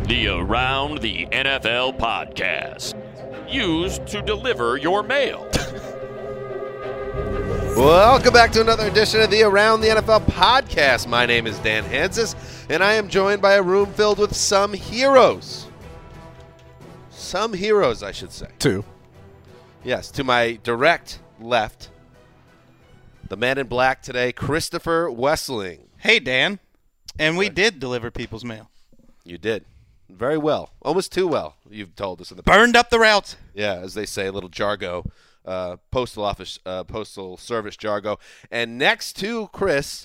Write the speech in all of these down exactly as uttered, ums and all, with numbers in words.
The Around the N F L podcast, used to deliver your mail. Welcome back to another edition of the Around the N F L podcast. My name is Dan Hansis, and I am joined by a room filled with some heroes. Some heroes, I should say. Two. Yes, to my direct left, the man in black today, Christopher Wessling. Hey, Dan. And we did deliver people's mail. You did. Very well. Almost too well, you've told us in the past. Burned up the routes. Yeah, as they say, a little jargo, uh, postal office, uh, postal service jargo. And next to Chris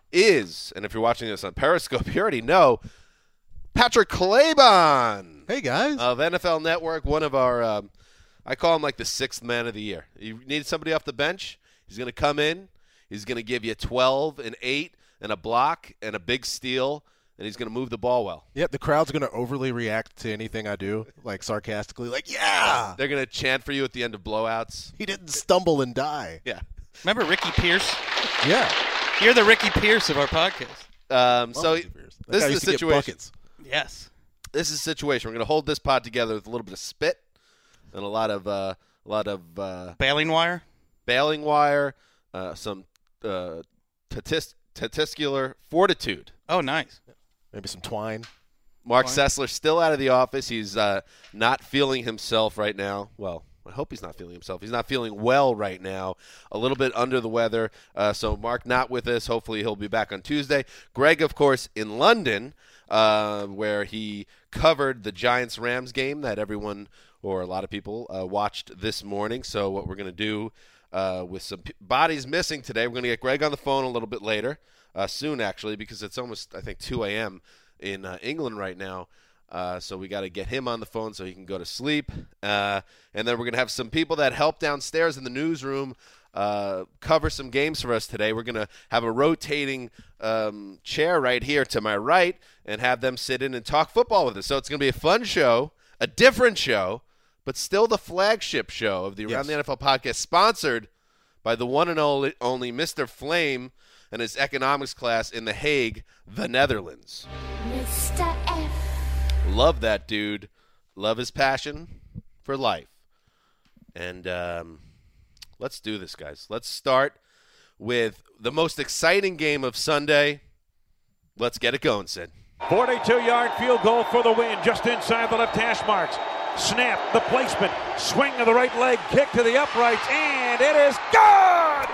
is, and if you're watching this on Periscope, you already know, Patrick Claybon. Hey, guys. Of N F L Network, one of our, um, I call him like the sixth man of the year. You need somebody off the bench, he's going to come in, he's going to give you twelve and eight and a block and a big steal, and he's going to move the ball well. Yep, the crowd's going to overly react to anything I do, like sarcastically, like, yeah! They're going to chant for you at the end of blowouts. He didn't stumble and die. Yeah. Remember Ricky Pierce? Yeah. You're the Ricky Pierce of our podcast. Um, so That this guy is used the to get situation. buckets. Yes. This is the situation. We're going to hold this pod together with a little bit of spit and a lot of uh, a lot of uh, Bailing wire? baling wire, uh, some uh, tatis- testicular fortitude. Oh, nice. Maybe some twine. Mark Fine. Sessler still out of the office. He's uh, not feeling himself right now. Well, I hope he's not feeling himself. He's not feeling well right now. A little bit under the weather. Uh, so Mark not with us. Hopefully he'll be back on Tuesday. Greg, of course, in London, uh, where he covered the Giants-Rams game that everyone or a lot of people uh, watched this morning. So what we're going to do uh, with some p- bodies missing today, we're going to get Greg on the phone a little bit later. Uh, soon, actually, because it's almost, I think, two a.m. in uh, England right now. Uh, so we got to get him on the phone so he can go to sleep. Uh, and then we're going to have some people that help downstairs in the newsroom uh, cover some games for us today. We're going to have a rotating um, chair right here to my right and have them sit in and talk football with us. So it's going to be a fun show, a different show, but still the flagship show of the Around Yes. the N F L podcast, sponsored by the one and only, only Mister Flame and his economics class in The Hague, the Netherlands. Mister F. Love that dude. Love his passion for life. And um, let's do this, guys. Let's start with the most exciting game of Sunday. Let's get it going, Sid. forty-two-yard field goal for the win, just inside the left hash marks. Snap, the placement, swing of the right leg, kick to the uprights, and it is good!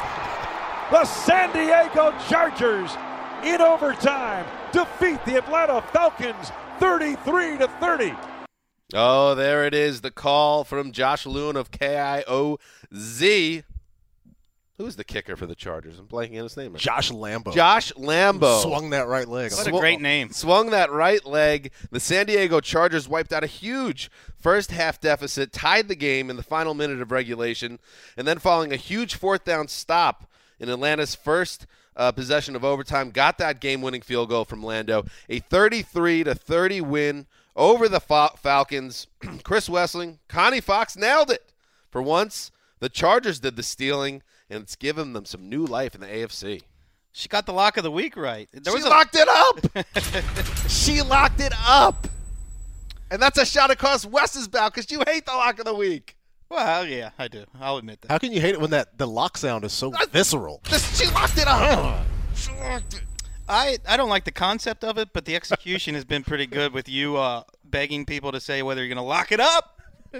The San Diego Chargers, in overtime, defeat the Atlanta Falcons thirty-three to thirty. Oh, there it is, the call from Josh Lewin of K I O Z. Who's the kicker for the Chargers? I'm blanking on his name. Josh Lambo. Josh Lambo. Swung that right leg. What a Sw- great name. Swung that right leg. The San Diego Chargers wiped out a huge first half deficit, tied the game in the final minute of regulation, and then following a huge fourth down stop in Atlanta's first uh, possession of overtime, got that game-winning field goal from Lando. A thirty-three to thirty win over the Fa- Falcons. Chris Wessling, Connie Fox nailed it. For once, the Chargers did the stealing, and it's given them some new life in the A F C. She got the lock of the week right. There She was a, locked it up. She locked it up. And that's a shot across Wes's bow because you hate the lock of the week. Well, yeah, I do. I'll admit that. How can you hate it when that the lock sound is so visceral? This, she locked it up. She locked it. I, I don't like the concept of it, but the execution has been pretty good with you uh, begging people to say whether you're going to lock it up.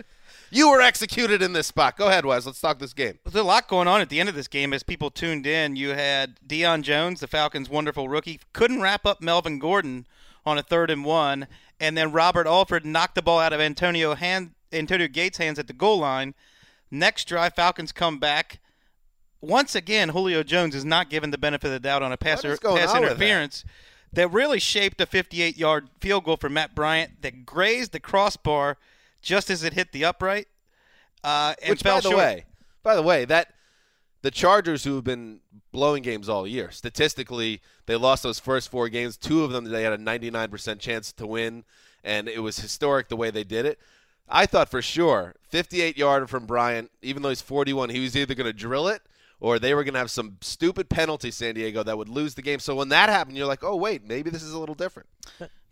You were executed in this spot. Go ahead, Wes. Let's talk this game. There's a lot going on at the end of this game as people tuned in. You had Deion Jones, the Falcons' wonderful rookie, couldn't wrap up Melvin Gordon on a third and one, and then Robert Alford knocked the ball out of Antonio hand, Antonio Gates' hands at the goal line. Next drive, Falcons come back. Once again, Julio Jones is not given the benefit of the doubt on a pass, What is going pass on with interference that? that really shaped a fifty-eight-yard field goal for Matt Bryant that grazed the crossbar just as it hit the upright. Uh, and Which, fell by the short. way, by the way, that the Chargers, who have been blowing games all year, statistically, they lost those first four games. Two of them, they had a ninety-nine percent chance to win, and it was historic the way they did it. I thought for sure, fifty-eight-yarder from Bryant, even though he's forty-one, he was either going to drill it or they were going to have some stupid penalty, San Diego, that would lose the game. So when that happened, you're like, oh, wait, maybe this is a little different.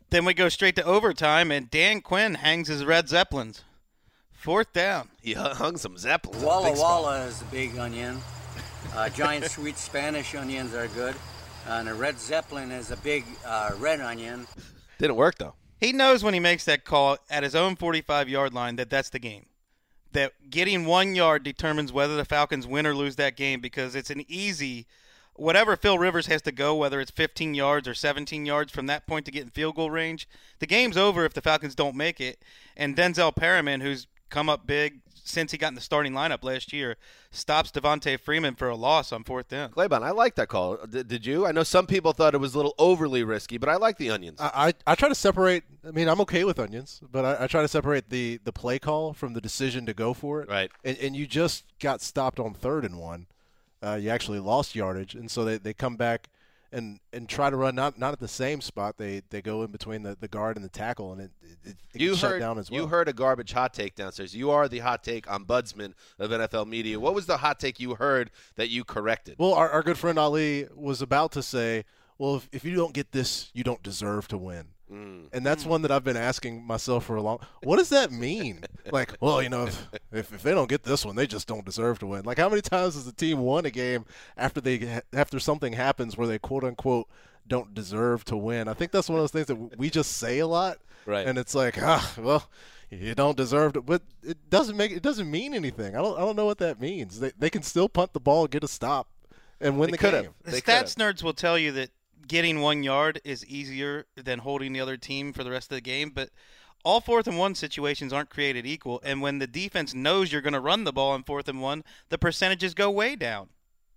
Then we go straight to overtime, and Dan Quinn hangs his red Zeppelins. Fourth down. He hung some Zeppelins. Walla Walla is a big onion. Uh, giant sweet Spanish onions are good. And a red Zeppelin is a big uh, red onion. Didn't work, though. He knows when he makes that call at his own forty-five-yard line that that's the game. That getting one yard determines whether the Falcons win or lose that game because it's an easy – whatever Phil Rivers has to go, whether it's fifteen yards or seventeen yards from that point to get in field goal range, the game's over if the Falcons don't make it. And Denzel Perriman, who's come up big since he got in the starting lineup last year, stops Devontae Freeman for a loss on fourth down. Claiborne, I like that call. D- did you? I know some people thought it was a little overly risky, but I like the onions. I, I, I try to separate – I mean, I'm okay with onions, but I, I try to separate the, the play call from the decision to go for it. Right. And, and you just got stopped on third and one. Uh, you actually lost yardage, and so they, they come back and, and try to run not not at the same spot. They they go in between the, the guard and the tackle, and it, it, it you gets shut heard, down as well. You heard a garbage hot take downstairs. You are the hot take ombudsman of N F L media. What was the hot take you heard that you corrected? Well, our, our good friend Ali was about to say, well, if, if you don't get this, you don't deserve to win. Mm. And that's one that I've been asking myself for a long – what does that mean? Like, well, you know, if, if if they don't get this one, they just don't deserve to win. Like, how many times has the team won a game after they after something happens where they, quote-unquote, don't deserve to win? I think that's one of those things that we just say a lot. Right. And it's like, ah, well, you don't deserve to – but it doesn't make – it doesn't mean anything. I don't I don't know what that means. They, they can still punt the ball, get a stop, and win They the could've. game. The They stats could've. nerds will tell you that getting one yard is easier than holding the other team for the rest of the game, but all fourth and one situations aren't created equal, and when the defense knows you're going to run the ball on fourth and one, the percentages go way down.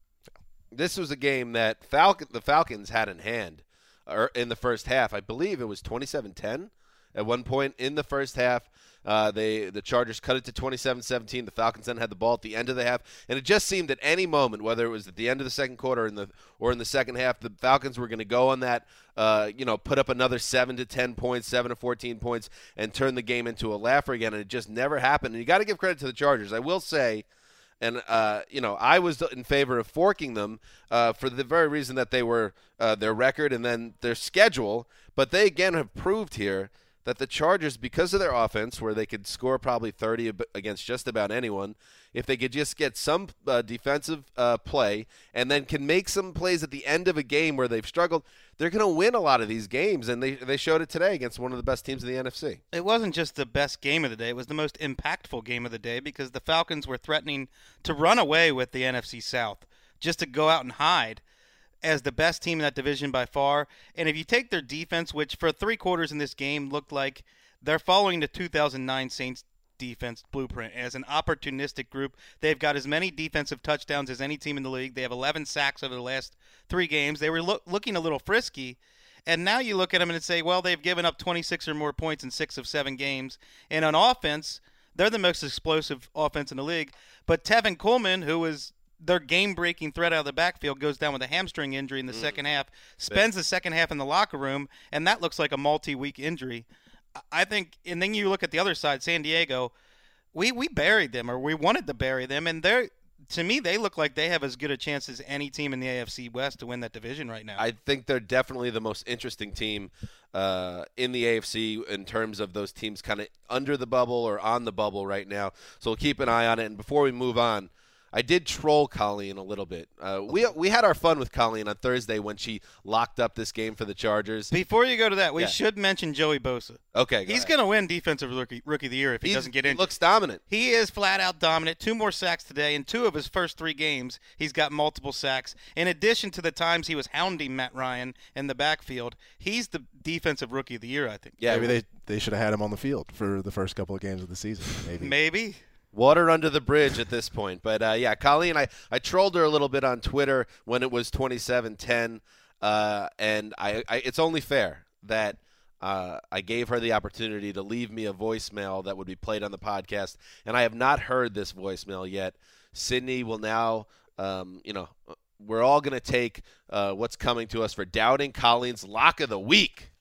This was a game that Falcon, the Falcons had in hand uh, in the first half. I believe it was twenty-seven ten at one point in the first half. Uh, they the Chargers cut it to twenty-seven seventeen. The Falcons then had the ball at the end of the half, and it just seemed at any moment, whether it was at the end of the second quarter or in the or in the second half, the Falcons were going to go on that, uh, you know, put up another seven to ten points, seven to fourteen points, and turn the game into a laugher again. And it just never happened. And you got to give credit to the Chargers. I will say. And, uh, you know, I was in favor of forking them uh, for the very reason that they were uh, their record and then their schedule. But they, again, have proved here that the Chargers, because of their offense, where they could score probably thirty against just about anyone, if they could just get some uh, defensive uh, play and then can make some plays at the end of a game where they've struggled, they're going to win a lot of these games. And they, they showed it today against one of the best teams in the N F C. It wasn't just the best game of the day. It was the most impactful game of the day because the Falcons were threatening to run away with the N F C South, just to go out and hide as the best team in that division by far. And if you take their defense, which for three quarters in this game looked like they're following the two thousand nine Saints defense blueprint as an opportunistic group. They've got as many defensive touchdowns as any team in the league. They have eleven sacks over the last three games. They were lo- looking a little frisky. And now you look at them and say, well, they've given up twenty-six or more points in six of seven games. And on offense, they're the most explosive offense in the league. But Tevin Coleman, who was their game-breaking threat out of the backfield, goes down with a hamstring injury in the mm. second half, spends the second half in the locker room, and that looks like a multi-week injury. I think, and then you look at the other side, San Diego, we, we buried them, or we wanted to bury them, and they're, to me, they look like they have as good a chance as any team in the A F C West to win that division right now. I think they're definitely the most interesting team uh, in the A F C in terms of those teams kind of under the bubble or on the bubble right now. So we'll keep an eye on it. And before we move on, I did troll Colleen a little bit. Uh, we we had our fun with Colleen on Thursday when she locked up this game for the Chargers. Before you go to that, we yeah. should mention Joey Bosa. Okay, go he's going to win Defensive Rookie Rookie of the Year if he he's, doesn't get he injured. He looks dominant. He is flat out dominant. Two more sacks today. In two of his first three games, he's got multiple sacks. In addition to the times he was hounding Matt Ryan in the backfield, he's the Defensive Rookie of the Year, I think. Yeah, maybe they they should have had him on the field for the first couple of games of the season. Maybe. Maybe. Water under the bridge at this point. But, uh, yeah, Colleen, I, I trolled her a little bit on Twitter when it was twenty-seven ten, uh, and I, I it's only fair that uh, I gave her the opportunity to leave me a voicemail that would be played on the podcast, and I have not heard this voicemail yet. Sydney will now, um, you know, we're all going to take uh, what's coming to us for Doubting Colleen's Lock of the Week.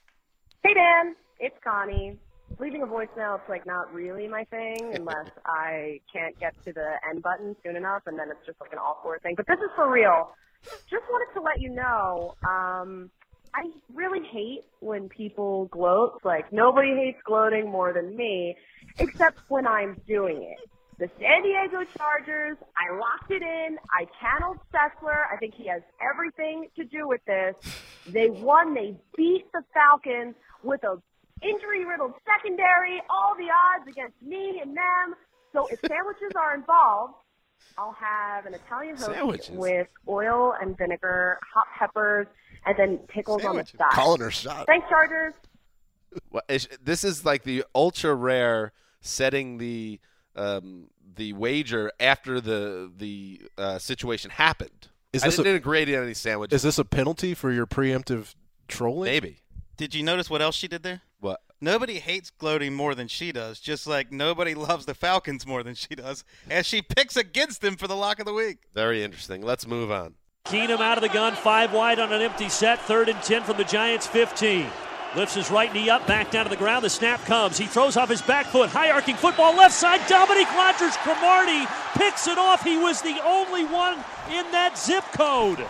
Hey, Dan. It's Connie. Leaving a voicemail, it's like not really my thing unless I can't get to the end button soon enough, and then it's just like an awkward thing. But this is for real. Just wanted to let you know, um, I really hate when people gloat. Like, nobody hates gloating more than me, except when I'm doing it. The San Diego Chargers, I locked it in. I channeled Sessler. I think he has everything to do with this. They won. They beat the Falcons with a injury-riddled secondary, all the odds against me and them. So if sandwiches are involved, I'll have an Italian hoagie Sandwiches. with oil and vinegar, hot peppers, and then pickles Sandwiches. on the side. Calling her shot. Thanks, Chargers. Well, it's- this is like the ultra rare setting the um, the wager after the the uh, situation happened. Is I this didn't a- agree to any sandwiches. Is this a penalty for your preemptive trolling? Maybe. Did you notice what else she did there? What? Nobody hates gloating more than she does, just like nobody loves the Falcons more than she does, as she picks against them for the lock of the week. Very interesting. Let's move on. Keenum out of the gun, five wide on an empty set, third and ten from the Giants' fifteen. Lifts his right knee up, back down to the ground. The snap comes. He throws off his back foot. High arcing football left side. Dominique Rodgers-Cromartie picks it off. He was the only one in that zip code.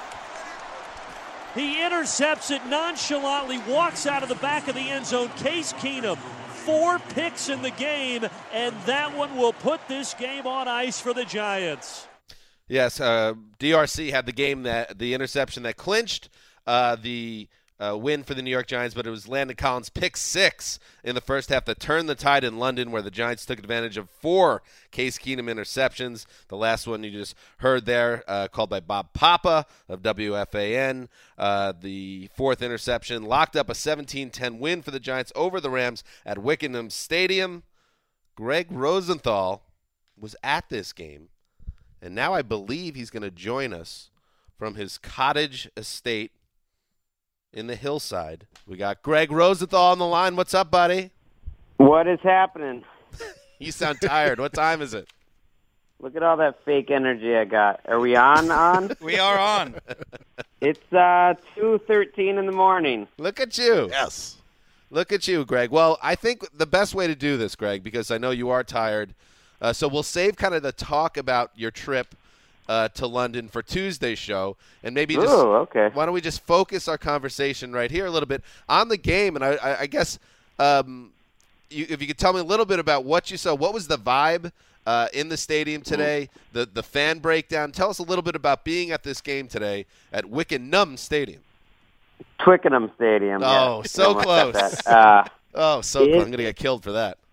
He intercepts it nonchalantly, walks out of the back of the end zone. Case Keenum, four picks in the game, and that one will put this game on ice for the Giants. Yes, uh, D R C had the game that the interception that clinched uh, the uh, win for the New York Giants, but it was Landon Collins' pick six in the first half that turned the tide in London, where the Giants took advantage of four Case Keenum interceptions. The last one you just heard there, uh, called by Bob Papa of W F A N. Uh, the fourth interception locked up a seventeen ten win for the Giants over the Rams at Wickenham Stadium. Greg Rosenthal was at this game, and now I believe he's going to join us from his cottage estate in the hillside. We got Greg Rosenthal on the line. What's up, buddy? What is happening? You sound tired. What time is it? Look at all that fake energy I got. Are we on? On? We are on. It's uh, two thirteen in the morning. Look at you. Yes. Look at you, Greg. Well, I think the best way to do this, Greg, because I know you are tired, uh, so we'll save kind of the talk about your trip uh, to London for Tuesday's show, and maybe just Ooh, okay. why don't we just focus our conversation right here a little bit on the game, and I, I, I guess um, you, if you could tell me a little bit about what you saw. What was the vibe uh, in the stadium today, the, the fan breakdown? Tell us a little bit about being at this game today at Wickenham Stadium. Twickenham Stadium. Oh, yeah. so Something like close. that. Uh, Oh, so It- close. I'm going to get killed for that.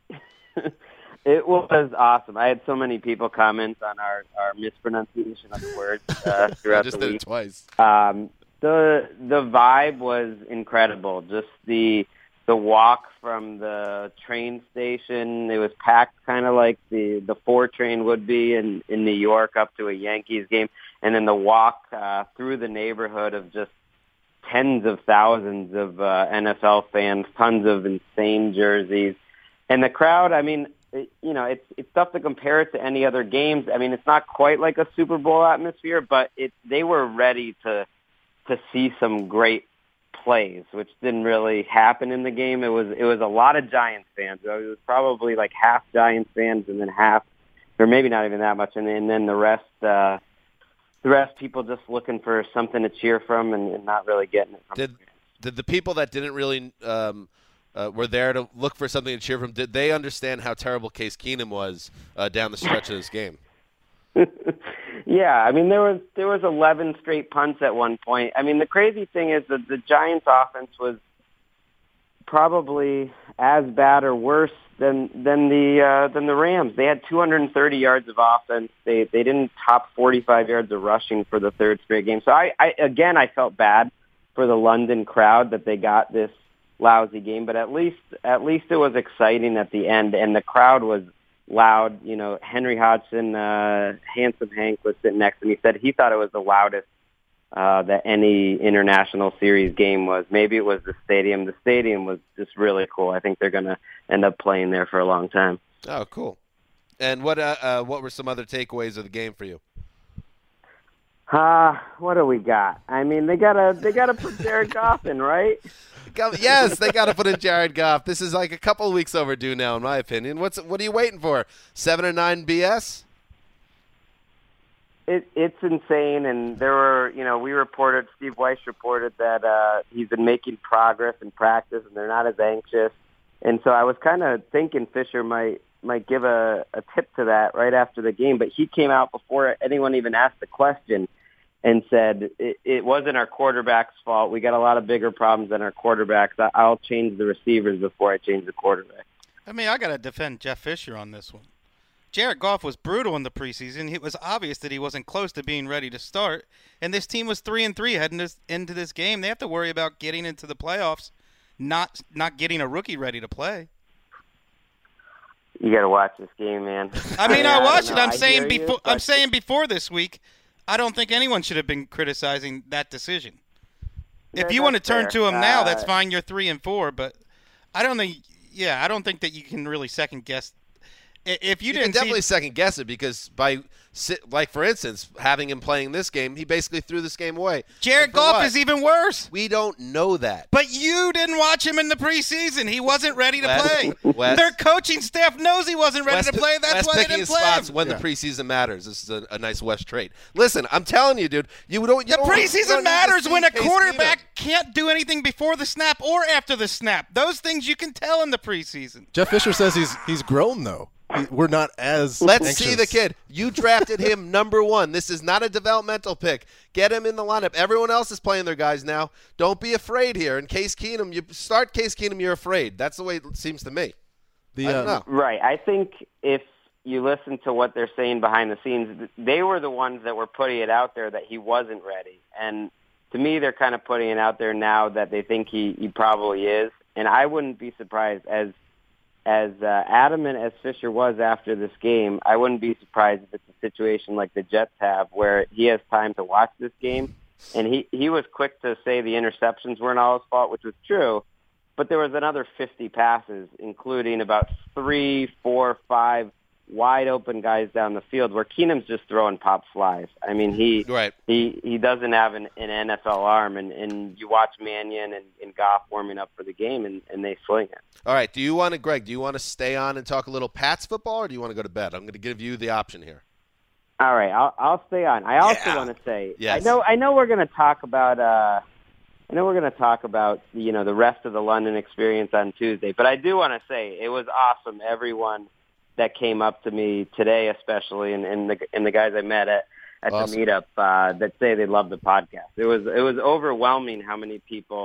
it was awesome. I had so many people comment on our, our mispronunciation of the words uh, I throughout just the did week. it twice. Um, the the vibe was incredible. Just the the walk from the train station. It was packed, kind of like the the four train would be in in New York up to a Yankees game, and then the walk uh, through the neighborhood of just tens of thousands of uh, N F L fans, tons of insane jerseys, and the crowd. I mean, it, you know, it's it's tough to compare it to any other games. I mean, it's not quite like a Super Bowl atmosphere, but it they were ready to to see some great plays, which didn't really happen in the game. It was it was a lot of Giants fans. It was probably like half Giants fans, and then half, or maybe not even that much, and then, and then the rest. Uh, The rest, people just looking for something to cheer from and, and not really getting it from Did did the people that didn't really um, uh, were there to look for something to cheer from? Did they understand how terrible Case Keenum was uh, down the stretch of this game? Yeah, I mean there was there was eleven straight punts at one point. I mean the crazy thing is that the Giants' offense was probably as bad or worse than than the uh, than the Rams. They had two hundred thirty yards of offense. They they didn't top forty-five yards of rushing for the third straight game. So I, I again I felt bad for the London crowd that they got this lousy game, but at least at least it was exciting at the end, and the crowd was loud. You know, Henry Hodgson, uh, Handsome Hank was sitting next to me. He said he thought it was the loudest uh, that any international series game was. Maybe it was the stadium. The stadium was just really cool. I think they're going to end up playing there for a long time. Oh, cool. And what uh, uh, what were some other takeaways of the game for you? Uh, what do we got? I mean, they gotta they gotta put Jared Goff in, right? Yes, they got to put in Jared Goff. This is like a couple of weeks overdue now, in my opinion. What's what are you waiting for? Seven or nine B S? it, it's insane. And there were, you know, we reported, Steve Weiss reported that uh, he's been making progress in practice, and they're not as anxious. And so I was kind of thinking Fisher might might give a, a tip to that right after the game, but he came out before anyone even asked the question and said it, it wasn't our quarterback's fault. We got a lot of bigger problems than our quarterbacks. I, I'll change the receivers before I change the quarterback. I mean, I got to defend Jeff Fisher on this one. Jared Goff was brutal in the preseason. It was obvious that he wasn't close to being ready to start, and this team was three and three heading this, into this game. They have to worry about getting into the playoffs, not not getting a rookie ready to play. You got to watch this game, man. I mean, I, I watched it. I'm I saying you, before. but... I'm saying before this week, I don't think anyone should have been criticizing that decision. If Yeah, you want to that's turn fair. to him now, Uh, that's fine. You're three and four, but I don't think. Yeah, I don't think that you can really second guess. I- If you, You, didn't can definitely see, second guess it because by, si- like for instance, having him playing this game, he basically threw this game away. Jared And for Goff what? is even worse. We don't know that. But you didn't watch him in the preseason. He wasn't ready to Wes- play. Wes- Their coaching staff knows he wasn't ready Wes- to play. That's Wes why they picking didn't his play spots him. when Yeah. the preseason matters. This is a, a nice West trait. Listen, I'm telling you, dude. You don't. You The don't, you don't preseason need matters to when see a Case quarterback Keenum. can't do anything before the snap or after the snap. Those things you can tell in the preseason. Jeff Fisher says he's he's grown though. He, we're not as Let's anxious. see the kid. You drafted him number one. This is not a developmental pick. Get him in the lineup. Everyone else is playing their guys now. Don't be afraid here. In Case Keenum, you start Case Keenum, you're afraid. That's the way it seems to me. The, I don't uh, know. Right. I think if you listen to what they're saying behind the scenes, they were the ones that were putting it out there that he wasn't ready. And to me, they're kind of putting it out there now that they think he, he probably is. And I wouldn't be surprised, as as uh, adamant as Fisher was after this game, I wouldn't be surprised if it's a situation like the Jets have where he has time to watch this game. And he, he was quick to say the interceptions weren't all his fault, which was true. But there was another fifty passes, including about three, four, five wide open guys down the field where Keenum's just throwing pop flies. I mean, he Right. he, he doesn't have an, an N F L arm, and, and you watch Mannion and, and Goff warming up for the game, and, and they sling it. All right. Do you want to, Greg, do you want to stay on and talk a little Pats football, or do you want to go to bed? I'm going to give you the option here. All right, I'll, I'll stay on. I also Yeah. want to say, Yes. I know I know we're going to talk about uh, I know we're going to talk about you know the rest of the London experience on Tuesday, but I do want to say it was awesome. Everyone that came up to me today, especially, and, and the and the guys I met at, at Awesome. the meetup uh, that say they love the podcast. It was it was overwhelming how many people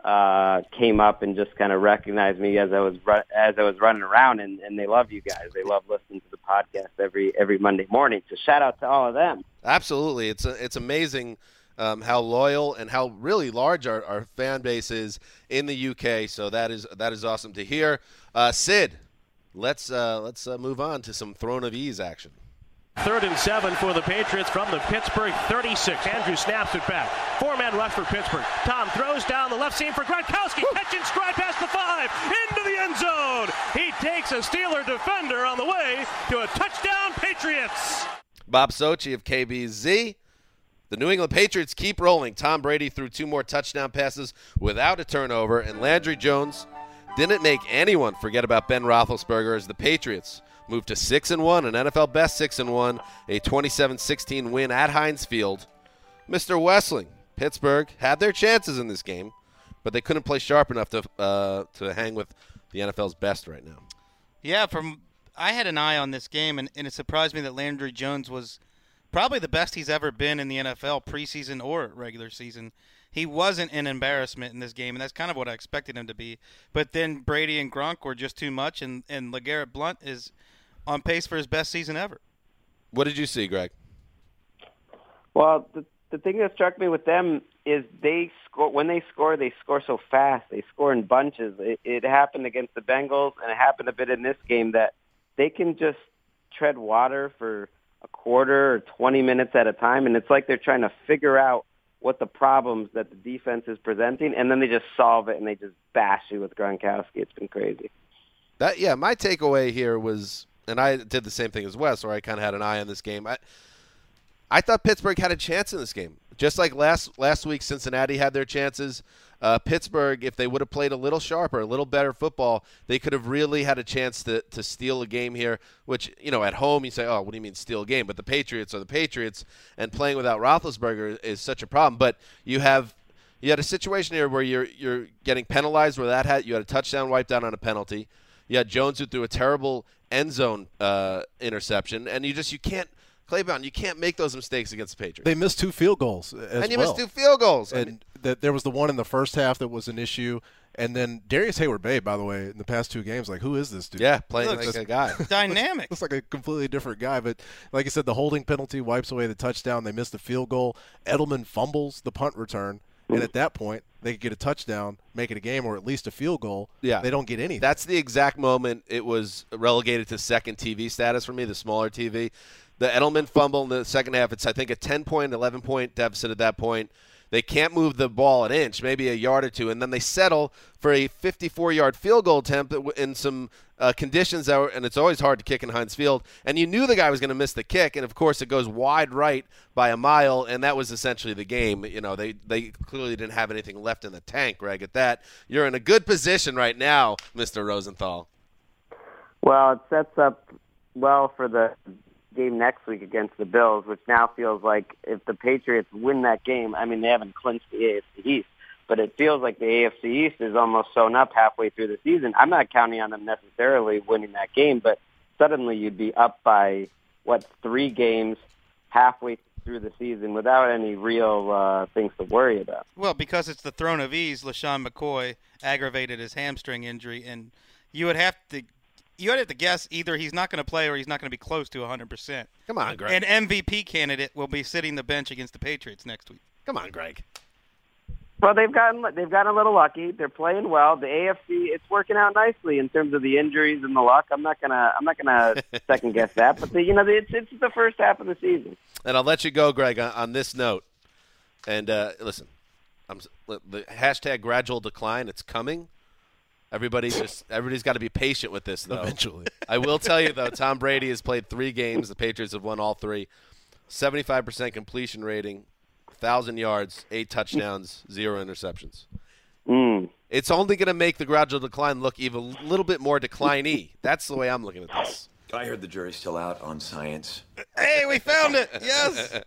uh, came up and just kind of recognized me as I was ru- as I was running around, and, and they love you guys. They love listening to the podcast every every Monday morning. So shout out to all of them. Absolutely. It's a, it's amazing um, how loyal and how really large our, our fan base is in the U K. So that is that is awesome to hear. Uh, Sid, let's uh, let's uh, move on to some throne of ease action. Third and seven for the Patriots from the Pittsburgh thirty-six. Andrew snaps it back. Four-man rush for Pittsburgh. Tom throws down the left seam for Gronkowski. Catch and stride past the five. Into the end zone. He takes a Steeler defender on the way to a touchdown, Patriots. Bob Sochi of K B Z. The New England Patriots keep rolling. Tom Brady threw two more touchdown passes without a turnover, and Landry Jones didn't make anyone forget about Ben Roethlisberger as the Patriots moved to six and one, an N F L best six and one, a twenty-seven sixteen win at Heinz Field. Mister Wessling, Pittsburgh had their chances in this game, but they couldn't play sharp enough to uh, to hang with the N F L's best right now. Yeah, from I had an eye on this game, and, and it surprised me that Landry Jones was probably the best he's ever been in the N F L, preseason or regular season. He wasn't an embarrassment in this game, and that's kind of what I expected him to be. But then Brady and Gronk were just too much, and, and LeGarrette Blount is on pace for his best season ever. What did you see, Greg? Well, the the thing that struck me with them is they score when they score, they score so fast. They score in bunches. It, it happened against the Bengals, and it happened a bit in this game that they can just tread water for a quarter or twenty minutes at a time, and it's like they're trying to figure out what the problems that the defense is presenting, and then they just solve it, and they just bash you with Gronkowski. It's been crazy. That yeah, my takeaway here was, and I did the same thing as Wes, where I kind of had an eye on this game. I, I thought Pittsburgh had a chance in this game, just like last last week. Cincinnati had their chances. Uh, Pittsburgh, if they would have played a little sharper, a little better football, they could have really had a chance to, to steal a game here, which, you know, at home you say, oh, what do you mean steal a game? But the Patriots are the Patriots, and playing without Roethlisberger is such a problem. But you have you had a situation here where you're you're getting penalized where that had you had a touchdown wiped out on a penalty. You had Jones who threw a terrible end zone uh, interception, and you just you can't Claybound, you can't make those mistakes against the Patriots. They missed two field goals as and you well. missed two field goals. And I mean, the, there was the one in the first half that was an issue. And then Darius Hayward-Bay, by the way, in the past two games, like, who is this dude? Yeah, playing Looks like a guy. Dynamic. Looks like a completely different guy. But like I said, the holding penalty wipes away the touchdown. They missed the field goal. Edelman fumbles the punt return. And at that point, they could get a touchdown, make it a game, or at least a field goal. Yeah. They don't get anything. That's the exact moment it was relegated to second T V status for me, the smaller T V. The Edelman fumble in the second half, it's, I think, a ten-point, eleven-point deficit at that point. They can't move the ball an inch, maybe a yard or two, and then they settle for a fifty-four-yard field goal attempt in some uh, conditions that were, and it's always hard to kick in Heinz Field. And you knew the guy was going to miss the kick, and of course it goes wide right by a mile, and that was essentially the game. You know, they they clearly didn't have anything left in the tank, Greg. At that, you're in a good position right now, Mister Rosenthal. Well, it sets up well for the game next week against the Bills, which now feels like if the Patriots win that game, I mean, they haven't clinched the A F C East, but it feels like the A F C East is almost sewn up halfway through the season. I'm not counting on them necessarily winning that game, but suddenly you'd be up by, what, three games halfway through the season without any real uh, things to worry about. Well, because it's the throne of ease, LaShawn McCoy aggravated his hamstring injury, and you would have to You would have to guess either he's not going to play or he's not going to be close to one hundred percent. Come on, Greg. An M V P candidate will be sitting the bench against the Patriots next week. Come on, Greg. Well, they've gotten they've gotten a little lucky. They're playing well. The A F C, it's working out nicely in terms of the injuries and the luck. I'm not gonna I'm not gonna second guess that. But the, you know, it's it's the first half of the season. And I'll let you go, Greg, on, on this note. And uh, listen, I'm, the hashtag gradual decline. It's coming. Everybody just everybody's got to be patient with this, though. Eventually. I will tell you, though, Tom Brady has played three games. The Patriots have won all three. seventy-five percent completion rating, one thousand yards, eight touchdowns, zero interceptions. Mm. It's only going to make the gradual decline look even a little bit more decline-y. That's the way I'm looking at this. I heard the jury's still out on science. Hey, we found it. Yes.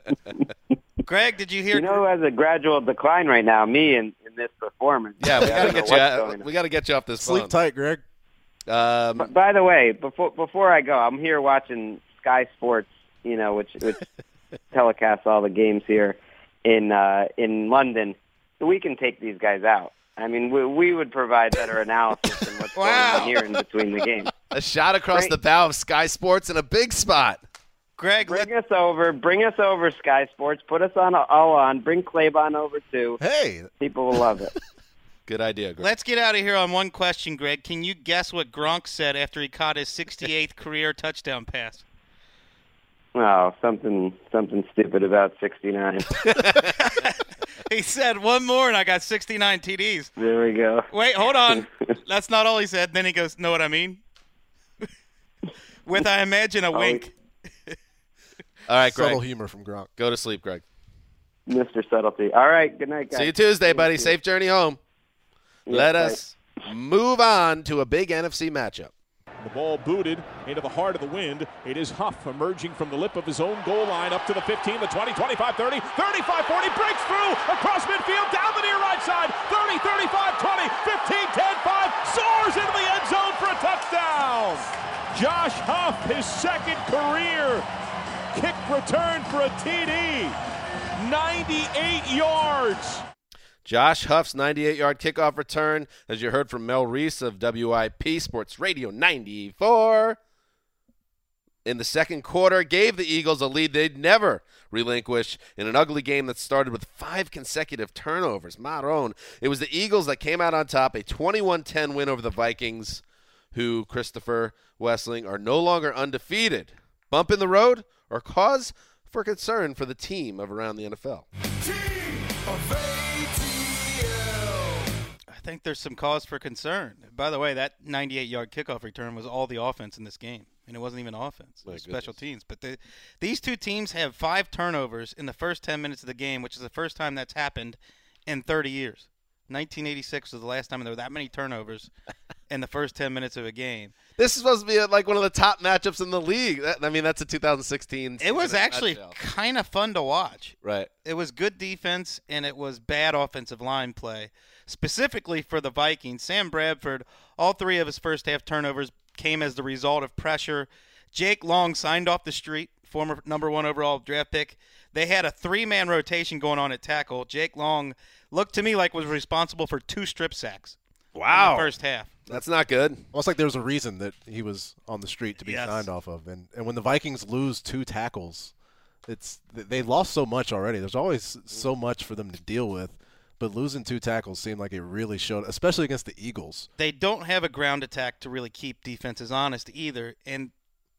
Greg, did you hear? You know who has a gradual decline right now? Me in, in this performance. Yeah, we got to I don't get know you. what's Out, going on. we got to get you off this Sleep phone. tight, Greg. Um, But by the way, before before I go, I'm here watching Sky Sports, you know, which which telecasts all the games here in uh, in London. So we can take these guys out. I mean, we, we would provide better analysis than what's Wow. going on here in between the games. a shot across Great. the bow of Sky Sports in a big spot. Greg, Bring let, us over. Bring us over, Sky Sports. Put us on all on. Bring Claybon over, too. Hey, People will love it. Good idea, Greg. let's get out of here on one question, Greg. Can you guess what Gronk said after he caught his sixty-eighth career touchdown pass? Oh, something something stupid about sixty-nine. He said, one more and I got sixty-nine T Ds. There we go. Wait, hold on. That's not all he said. Then he goes, know what I mean? With, I imagine, a Oh, wink. All right, Greg. subtle humor from Gronk. Go to sleep, Greg. Mister Subtlety. All right, good night, guys. See you Tuesday, buddy. Safe journey home. Yeah, Let bye. us move on to a big N F C matchup. The ball booted into the heart of the wind. It is Huff emerging from the lip of his own goal line up to the fifteen, the twenty, twenty-five, thirty, thirty-five, forty, breaks through across midfield, down the near right side, thirty, thirty-five, twenty, fifteen, ten, five, soars into the end zone for a touchdown. Josh Huff, his second career kick return for a T D. ninety-eight yards. Josh Huff's ninety-eight-yard kickoff return, as you heard from Mel Reese of W I P Sports Radio ninety-four, in the second quarter, gave the Eagles a lead they'd never relinquish in an ugly game that started with five consecutive turnovers. Maroon. It was the Eagles that came out on top, a twenty-one ten win over the Vikings, who, Christopher Wessling, are no longer undefeated. Bump in the road or cause for concern for the team of around the N F L? I think there's some cause for concern. By the way, that ninety-eight-yard kickoff return was all the offense in this game, and it wasn't even offense. It My was special goodness. teams. But the, these two teams have five turnovers in the first ten minutes of the game, which is the first time that's happened in thirty years. nineteen eighty-six was the last time there were that many turnovers in the first ten minutes of a game. This is supposed to be like one of the top matchups in the league. That, I mean, that's a two thousand sixteen. It was actually kind of fun to watch. Right. It was good defense, and it was bad offensive line play. Specifically for the Vikings, Sam Bradford, all three of his first half turnovers came as the result of pressure. Jake Long signed off the street, former number one overall draft pick. They had a three-man rotation going on at tackle. Jake Long looked to me like was responsible for two strip sacks. Wow. In the first half. That's not good. Almost like there was a reason that he was on the street to be Yes. signed off of. And and when the Vikings lose two tackles, it's they lost so much already. There's always so much for them to deal with. But losing two tackles seemed like it really showed, especially against the Eagles. They don't have a ground attack to really keep defenses honest either. And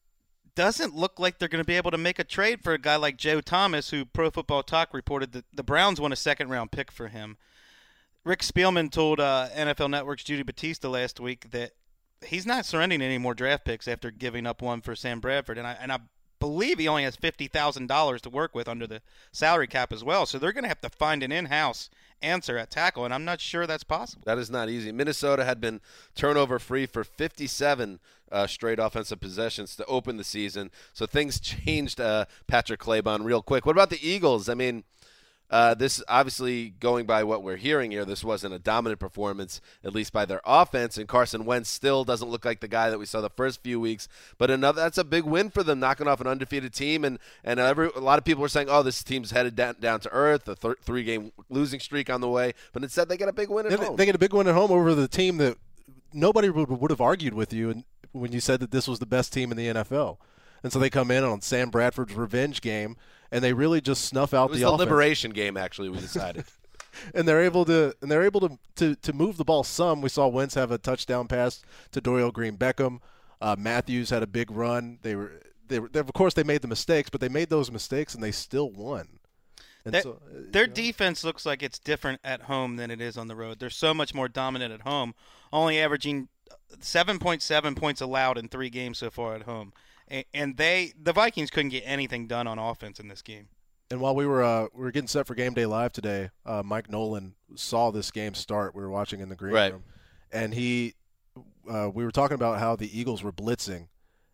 doesn't look like they're going to be able to make a trade for a guy like Joe Thomas, who Pro Football Talk reported that the Browns won a second-round pick for him. Rick Spielman told uh, N F L Network's Judy Batista last week that he's not surrendering any more draft picks after giving up one for Sam Bradford. And I, and I believe he only has fifty thousand dollars to work with under the salary cap as well. So they're going to have to find an in-house answer at tackle, and I'm not sure that's possible. That is not easy. Minnesota had been turnover-free for fifty-seven uh, straight offensive possessions to open the season, so things changed uh, Patrick Claybon real quick. What about the Eagles? I mean, uh, this obviously, going by what we're hearing here, this wasn't a dominant performance, at least by their offense, and Carson Wentz still doesn't look like the guy that we saw the first few weeks, but another that's a big win for them, knocking off an undefeated team, and, and every, a lot of people were saying, oh, this team's headed down, down to earth, a th- three-game losing streak on the way, but instead they get a big win at Yeah, home. They get a big win at home over the team that nobody would, would have argued with you and when you said that this was the best team in the N F L. And so they come in on Sam Bradford's revenge game, and they really just snuff out it was the the, offense. liberation game, actually, we decided. and they're able to and they're able to, to to move the ball some. We saw Wentz have a touchdown pass to Dorial Green Beckham. Uh, Matthews had a big run. They were they were they, of course they made the mistakes, but they made those mistakes and they still won. And That, so, uh, their you know. defense looks like it's different at home than it is on the road. They're so much more dominant at home, only averaging seven point seven points allowed in three games so far at home. And, and they, the Vikings couldn't get anything done on offense in this game. And while we were uh, we were getting set for Game Day Live today, uh, Mike Nolan saw this game start. We were watching in the green Right. room, and he uh, we were talking about how the Eagles were blitzing,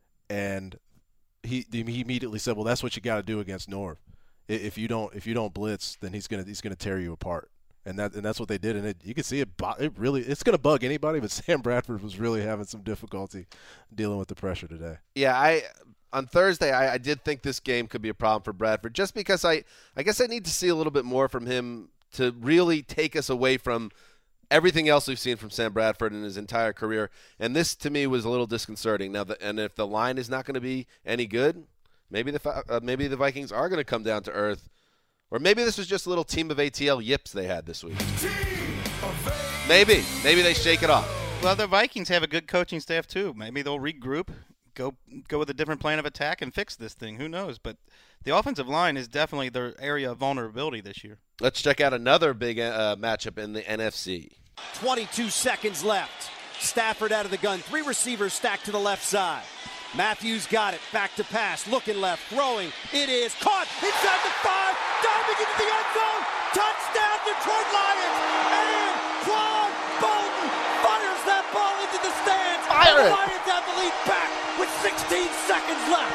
and he he immediately said, "Well, that's what you got to do against Norv. If you don't if you don't blitz, then he's gonna he's gonna tear you apart." And that and that's what they did, and it, you can see it. It really it's gonna bug anybody, but Sam Bradford was really having some difficulty dealing with the pressure today. Yeah, I on Thursday I, I did think this game could be a problem for Bradford, just because I I guess I need to see a little bit more from him to really take us away from everything else we've seen from Sam Bradford in his entire career. And this to me was a little disconcerting. Now, the, and if the line is not going to be any good, maybe the uh, maybe the Vikings are going to come down to earth. Or maybe this was just a little team of A T L yips they had this week. Maybe. Maybe they shake it off. Well, the Vikings have a good coaching staff, too. Maybe they'll regroup, go go with a different plan of attack, and fix this thing. Who knows? But the offensive line is definitely their area of vulnerability this year. Let's check out another big uh, matchup in the N F C. twenty-two seconds left. Stafford out of the gun. Three receivers stacked to the left side. Matthews got it. Back to pass. Looking left. Throwing. It is caught inside the five. Diving into the end zone. Touchdown, Detroit Lions. And Claude Bolton fires that ball into the stands. Fire the it. Lions have the lead back with sixteen seconds left.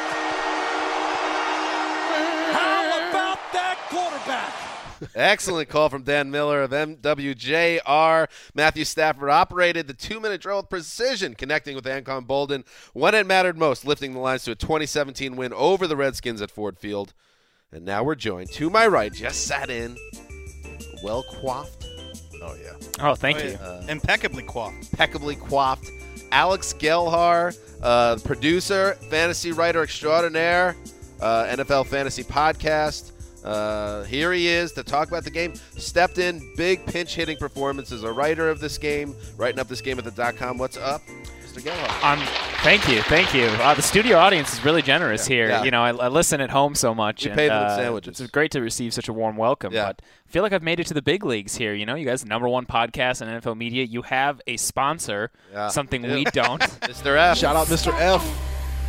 How about that quarterback? Excellent call from Dan Miller of M W J R. Matthew Stafford operated the two-minute drill with precision, connecting with Anquan Boldin when it mattered most, lifting the Lions to a twenty seventeen win over the Redskins at Ford Field. And now we're joined, to my right, just sat in, well-coiffed. Oh, yeah. Oh, thank Oh, you. yeah. Uh, impeccably coiffed. Impeccably coiffed. Alex Gelhar, uh, producer, fantasy writer extraordinaire, uh, N F L Fantasy Podcast. Uh, here he is to talk about the game. Stepped in, big pinch-hitting performance as a writer of this game, writing up this game at the dot com. What's up, Mister Gelhar? Um, thank you, thank you. Uh, the studio audience is really generous Yeah. here. Yeah. You know, I, I listen at home so much. We and, paid them with uh, sandwiches. It's great to receive such a warm welcome. Yeah. But I feel like I've made it to the big leagues here. You know, you guys, the number one podcast in N F L media. You have a sponsor, Yeah. something Yeah. we don't. Mister F. Shout out Mister F.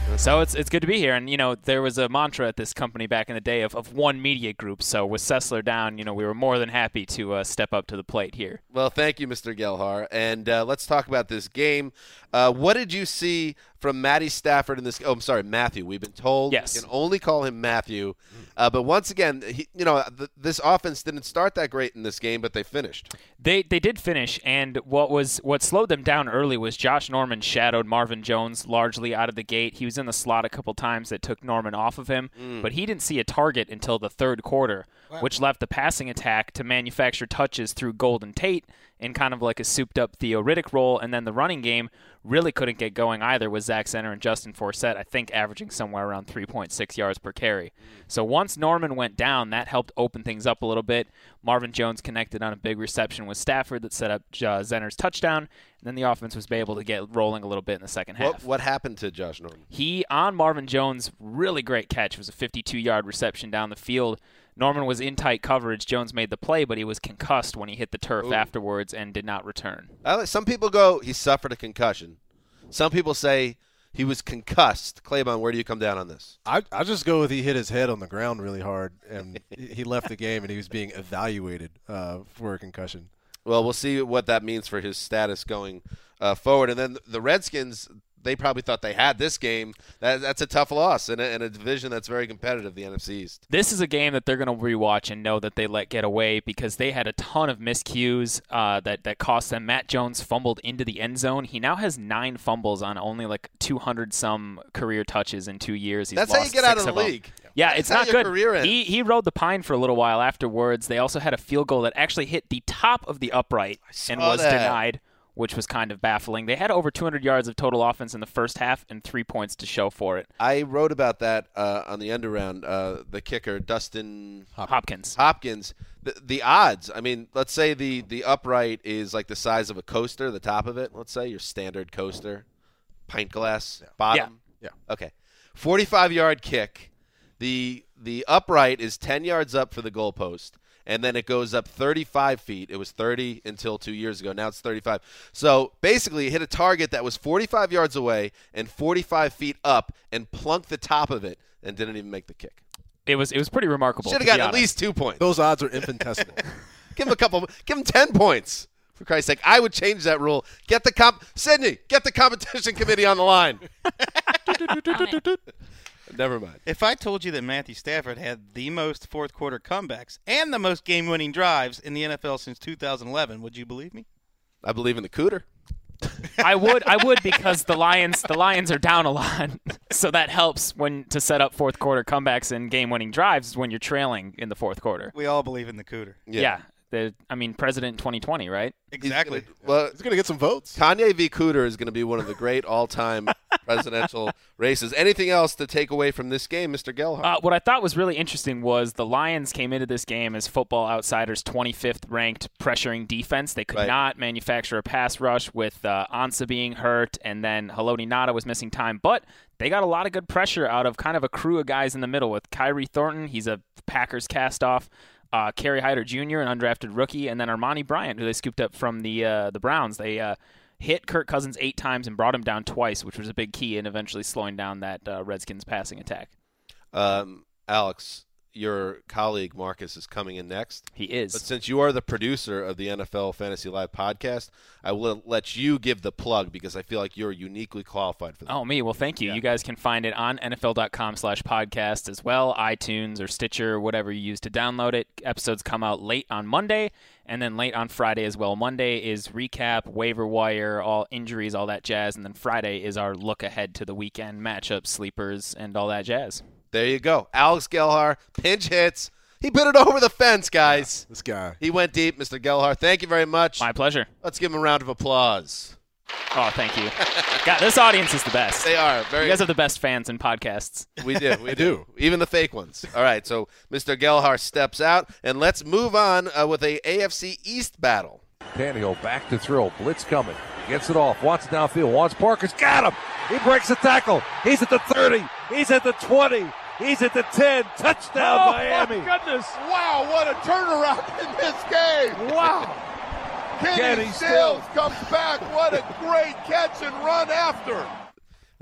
So it's it's good to be here. And, you know, there was a mantra at this company back in the day of, of one media group. So with Sessler down, you know, we were more than happy to uh, step up to the plate here. Well, thank you, Mister Gelhar. And uh, let's talk about this game. Uh, what did you see from Matty Stafford in this? Oh, I'm sorry, Matthew. We've been told yes. we can only call him Matthew. Uh, but once again, he, you know, th- this offense didn't start that great in this game, but they finished. They they did finish, and what was what slowed them down early was Josh Norman shadowed Marvin Jones largely out of the gate. He was in the slot a couple times that took Norman off of him, mm. but he didn't see a target until the third quarter, wow. which left the passing attack to manufacture touches through Golden Tate in kind of like a souped-up Theo Riddick role, and then the running game really couldn't get going either with Zach Zenner and Justin Forsett, I think averaging somewhere around three point six yards per carry. So once Norman went down, that helped open things up a little bit. Marvin Jones connected on a big reception with Stafford that set up uh, Zenner's touchdown, and then the offense was able to get rolling a little bit in the second half. What, what happened to Josh Norman? He, on Marvin Jones, really great catch. It was a fifty-two-yard reception down the field. Norman was in tight coverage. Jones made the play, but he was concussed when he hit the turf Ooh. afterwards and did not return. Some people go, he suffered a concussion. Some people say he was concussed. Claiborne, where do you come down on this? I I just go with he hit his head on the ground really hard, and he left the game, and he was being evaluated uh, for a concussion. Well, we'll see what that means for his status going uh, forward. And then the Redskins, they probably thought they had this game. That, that's a tough loss in a, in a division that's very competitive, the N F C East. This is a game that they're going to rewatch and know that they let get away because they had a ton of miscues uh, that, that cost them. Matt Jones fumbled into the end zone. He now has nine fumbles on only like two hundred some career touches in two years. He's that's lost how you get out of the of league. Yeah, that's it's how not your good. Career ends. He he rode the pine for a little while afterwards. They also had a field goal that actually hit the top of the upright and was that. denied, which was kind of baffling. They had over two hundred yards of total offense in the first half and three points to show for it. I wrote about that uh, on the underround. Uh, the kicker, Dustin Hopkins. Hopkins. The, the odds, I mean, let's say the, the upright is like the size of a coaster, the top of it. Let's say your standard coaster, pint glass, yeah. bottom. Yeah. yeah. Okay. forty-five-yard kick. The the upright is ten yards up for the goalpost. And then it goes up thirty-five feet. It was thirty until two years ago. Now it's thirty-five. So basically it hit a target that was forty-five yards away and forty-five feet up and plunked the top of it and didn't even make the kick. It was it was pretty remarkable. Should have gotten at least two points. Those odds are infinitesimal. Give him a couple. Give him ten points. For Christ's sake, I would change that rule. Get the comp, Sydney. Get the competition committee on the line. Never mind. If I told you that Matthew Stafford had the most fourth quarter comebacks and the most game-winning drives in the N F L since two thousand eleven, would you believe me? I believe in the cooter. I would, I would, because the Lions, the Lions are down a lot, so that helps when to set up fourth quarter comebacks and game-winning drives when you're trailing in the fourth quarter. We all believe in the cooter. Yeah. yeah. The, I mean, President twenty twenty, right? Exactly. He's gonna, well, he's going to get some votes. Kanye v. Cooter is going to be one of the great all-time presidential races. Anything else to take away from this game, Mister Gelhar? Uh, what I thought was really interesting was the Lions came into this game as Football Outsiders' twenty-fifth ranked pressuring defense. They could right. not manufacture a pass rush with uh, Ansah being hurt, and then Haloti Ngata was missing time. But they got a lot of good pressure out of kind of a crew of guys in the middle with Kyrie Thornton. He's a Packers cast-off. Uh, Kerry Hyder Junior, an undrafted rookie, and then Armani Bryant, who they scooped up from the uh, the Browns. They uh, hit Kirk Cousins eight times and brought him down twice, which was a big key in eventually slowing down that uh, Redskins passing attack. Um, Alex, your colleague Marcus is coming in next. He is. But since you are the producer of the N F L Fantasy Live podcast, I will let you give the plug because I feel like you're uniquely qualified for that. Oh, me? Well, thank you. Yeah. You guys can find it on N F L dot com slash podcast as well, iTunes or Stitcher, whatever you use to download it. Episodes come out late on Monday and then late on Friday as well. Monday is recap, waiver wire, all injuries, all that jazz, and then Friday is our look ahead to the weekend matchups, sleepers, and all that jazz. There you go. Alex Gelhar, pinch hits. He put it over the fence, guys. Yeah, this guy. He went deep, Mister Gelhar. Thank you very much. My pleasure. Let's give him a round of applause. Oh, thank you. God, this audience is the best. They are. Very. You guys are the best fans in podcasts. We do. We do. Even the fake ones. All right, so Mister Gelhar steps out, and let's move on uh, with a A F C East battle. Tannehill back to throw. Blitz coming. Gets it off. Wants it downfield. Wants Parker's. Got him. He breaks the tackle. He's at the thirty. He's at the twenty. He's at the ten. Touchdown, oh, Miami. My goodness. Wow, what a turnaround in this game. Wow. Kenny, Kenny Stills comes back. What a great catch and run after.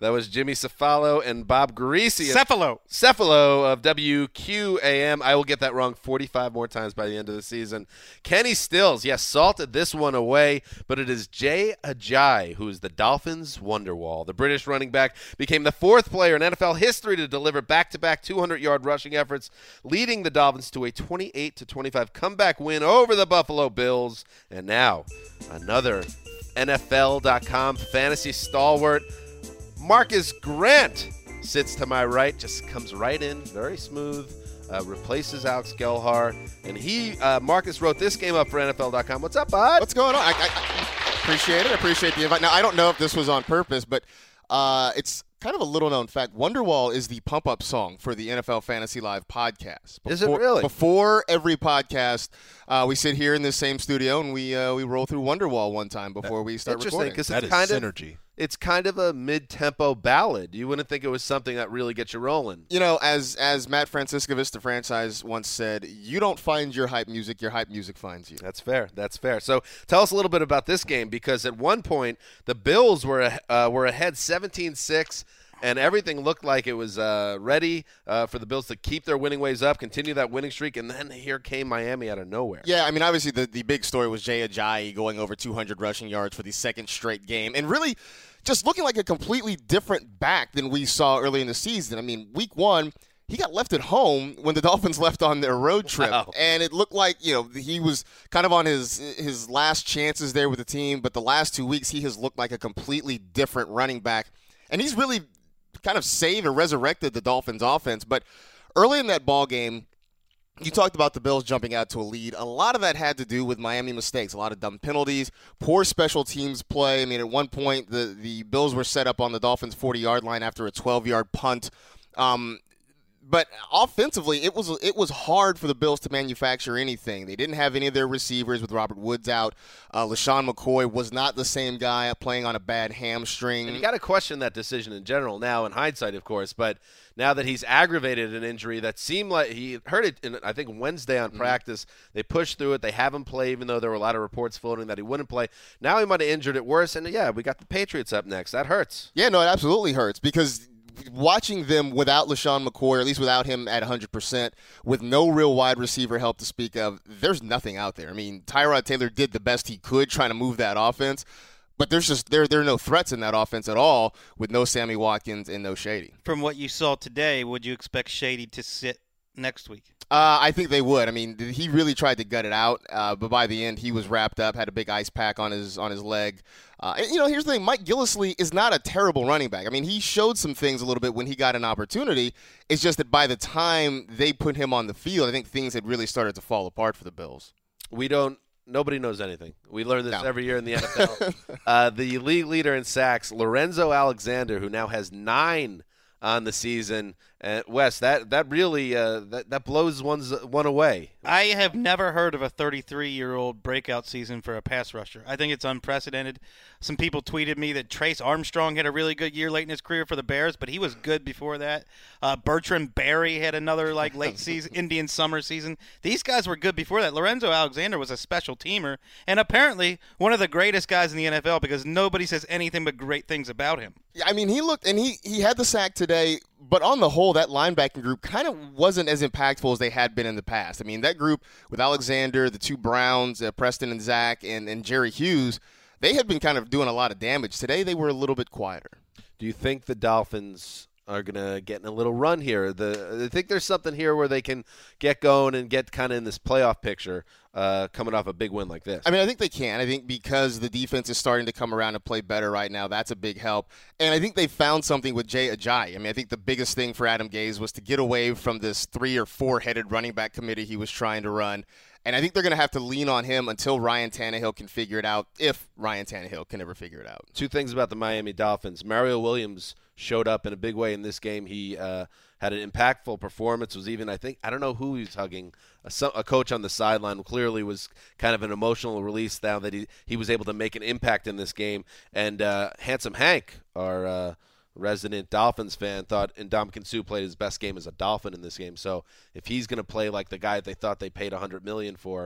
That was Jimmy Cefalo and Bob Garisi. Cefalo. Cefalo of W Q A M. I will get that wrong forty-five more times by the end of the season. Kenny Stills, yes, salted this one away, but it is Jay Ajayi who is the Dolphins' Wonderwall. The British running back became the fourth player in N F L history to deliver back-to-back two hundred yard rushing efforts, leading the Dolphins to a twenty-eight to twenty-five comeback win over the Buffalo Bills. And now, another N F L dot com fantasy stalwart, Marcus Grant, sits to my right, just comes right in, very smooth, uh, replaces Alex Gelhar. And he, uh, Marcus wrote this game up for N F L dot com. What's up, bud? What's going on? I, I, I appreciate it. I appreciate the invite. Now, I don't know if this was on purpose, but uh, it's kind of a little-known fact. Wonderwall is the pump-up song for the N F L Fantasy Live podcast. Before, is it really? Before every podcast, uh, we sit here in this same studio and we uh, we roll through Wonderwall one time before that, we start interesting, recording. Interesting, because it's kind synergy. Of it's kind of a mid-tempo ballad. You wouldn't think it was something that really gets you rolling. You know, as as Matt Franciscovich, the franchise, once said, you don't find your hype music, your hype music finds you. That's fair. That's fair. So tell us a little bit about this game, because at one point the Bills were uh, were ahead seventeen six. And everything looked like it was uh, ready uh, for the Bills to keep their winning ways up, continue that winning streak, and then here came Miami out of nowhere. Yeah, I mean, obviously the, the big story was Jay Ajayi going over two hundred rushing yards for the second straight game, and really just looking like a completely different back than we saw early in the season. I mean, week one, he got left at home when the Dolphins left on their road trip, wow. and it looked like, you know, he was kind of on his his last chances there with the team, but the last two weeks he has looked like a completely different running back, and he's really kind of saved or resurrected the Dolphins offense. But early in that ball game, you talked about the Bills jumping out to a lead. A lot of that had to do with Miami mistakes, a lot of dumb penalties, poor special teams play. I mean, at one point, the, the Bills were set up on the Dolphins' forty-yard line after a twelve-yard punt. Um, but offensively, it was it was hard for the Bills to manufacture anything. They didn't have any of their receivers with Robert Woods out. Uh, LaShawn McCoy was not the same guy playing on a bad hamstring. And you got to question that decision in general now, in hindsight, of course. But now that he's aggravated an injury that seemed like he heard it, in, I think, Wednesday on mm-hmm. practice. They pushed through it. They have him play, even though there were a lot of reports floating that he wouldn't play. Now he might have injured it worse. And, yeah, we got the Patriots up next. That hurts. Yeah, no, it absolutely hurts, because watching them without LaShawn McCoy, or at least without him at one hundred percent, with no real wide receiver help to speak of, there's nothing out there. I mean, Tyrod Taylor did the best he could trying to move that offense, but there's just there there are no threats in that offense at all with no Sammy Watkins and no Shady. From what you saw today, would you expect Shady to sit next week? Uh, I think they would. I mean, he really tried to gut it out, uh, but by the end, he was wrapped up, had a big ice pack on his on his leg. Uh, and, you know, here's the thing. Mike Gillislee is not a terrible running back. I mean, he showed some things a little bit when he got an opportunity. It's just that by the time they put him on the field, I think things had really started to fall apart for the Bills. We don't – nobody knows anything. We learn this no. every year in the N F L. uh, the league leader in sacks, Lorenzo Alexander, who now has nine on the season. Uh, Wes, that that really uh, that that blows one's one away. I have never heard of a thirty-three-year-old breakout season for a pass rusher. I think it's unprecedented. Some people tweeted me that Trace Armstrong had a really good year late in his career for the Bears, but he was good before that. Uh, Bertrand Berry had another like late season Indian summer season. These guys were good before that. Lorenzo Alexander was a special teamer, and apparently one of the greatest guys in the N F L, because nobody says anything but great things about him. I mean, he looked and he he had the sack today. But on the whole, that linebacking group kind of wasn't as impactful as they had been in the past. I mean, that group with Alexander, the two Browns, uh, Preston and Zach, and, and Jerry Hughes, they had been kind of doing a lot of damage. Today, they were a little bit quieter. Do you think the Dolphins are going to get in a little run here? The, I think there's something here where they can get going and get kind of in this playoff picture uh, coming off a big win like this. I mean, I think they can. I think because the defense is starting to come around and play better right now, that's a big help. And I think they found something with Jay Ajayi. I mean, I think the biggest thing for Adam Gase was to get away from this three- or four-headed running back committee he was trying to run. And I think they're going to have to lean on him until Ryan Tannehill can figure it out, if Ryan Tannehill can ever figure it out. Two things about the Miami Dolphins. Mario Williams showed up in a big way in this game. He uh, had an impactful performance, was even, I think, I don't know who he was hugging, a, a coach on the sideline. Clearly was kind of an emotional release now that he, he was able to make an impact in this game. And uh, Handsome Hank, our uh, resident Dolphins fan, thought Ndamukong Suh played his best game as a Dolphin in this game. So if he's going to play like the guy they thought they paid one hundred million dollars for,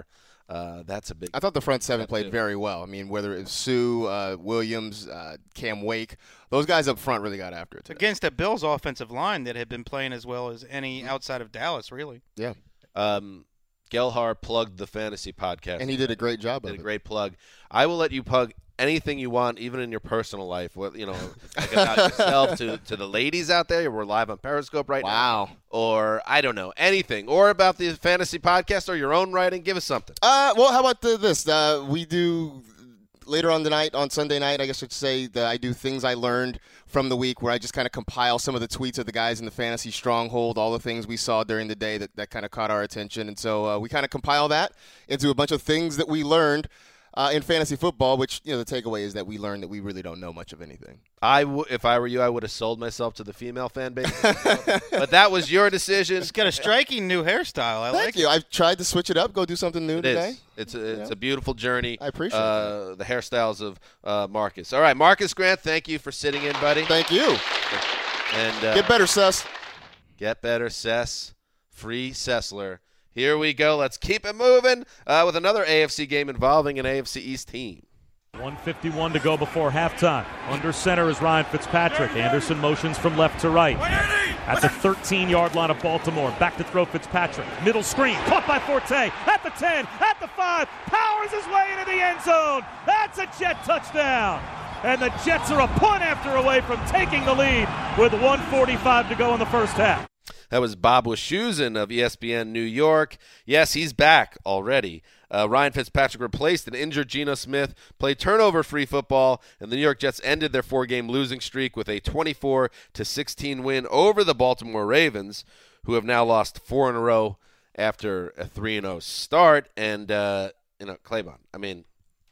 Uh, that's a big. I thought the front seven played too. very well. I mean, whether it's Sue, uh, Williams, uh, Cam Wake, those guys up front really got after it today. Against a Bills offensive line that had been playing as well as any outside of Dallas, really. Yeah. Um, Gelhar plugged the fantasy podcast. And he did a great job did of a it. great plug. I will let you plug anything you want, even in your personal life. What you know, like about yourself to, to the ladies out there. We're live on Periscope right wow. now. Or, I don't know, anything. Or about the fantasy podcast or your own writing. Give us something. Uh, well, how about the, this? Uh, we do later on the night, on Sunday night, I guess I should say, that I do things I learned from the week where I just kind of compile some of the tweets of the guys in the fantasy stronghold, all the things we saw during the day that, that kind of caught our attention. And so uh, we kind of compile that into a bunch of things that we learned Uh, in fantasy football, which, you know, the takeaway is that we learned that we really don't know much of anything. I w- if I were you, I would have sold myself to the female fan base. But that was your decision. It's got a striking new hairstyle. I Thank like you. it. I've tried to switch it up, go do something new It today. is. It's a, it's Yeah. a beautiful journey. I appreciate uh, the hairstyles of uh, Marcus. All right, Marcus Grant, thank you for sitting in, buddy. Thank you. And uh, Get better, Sess. Get better, Sess. Free Sessler. Here we go. Let's keep it moving uh, with another A F C game involving an A F C East team. one fifty-one to go before halftime. Under center is Ryan Fitzpatrick. Anderson motions from left to right. At the thirteen-yard line of Baltimore. Back to throw Fitzpatrick. Middle screen. Caught by Forte. At the ten. At the five. Powers his way into the end zone. That's a Jet touchdown. And the Jets are a punt after away from taking the lead with one forty-five to go in the first half. That was Bob Wischusen of E S P N New York. Yes, he's back already. Uh, Ryan Fitzpatrick replaced an injured Geno Smith, played turnover-free football, and the New York Jets ended their four-game losing streak with a twenty-four to sixteen win over the Baltimore Ravens, who have now lost four in a row after a three and oh start. And, uh, you know, Claybon, I mean,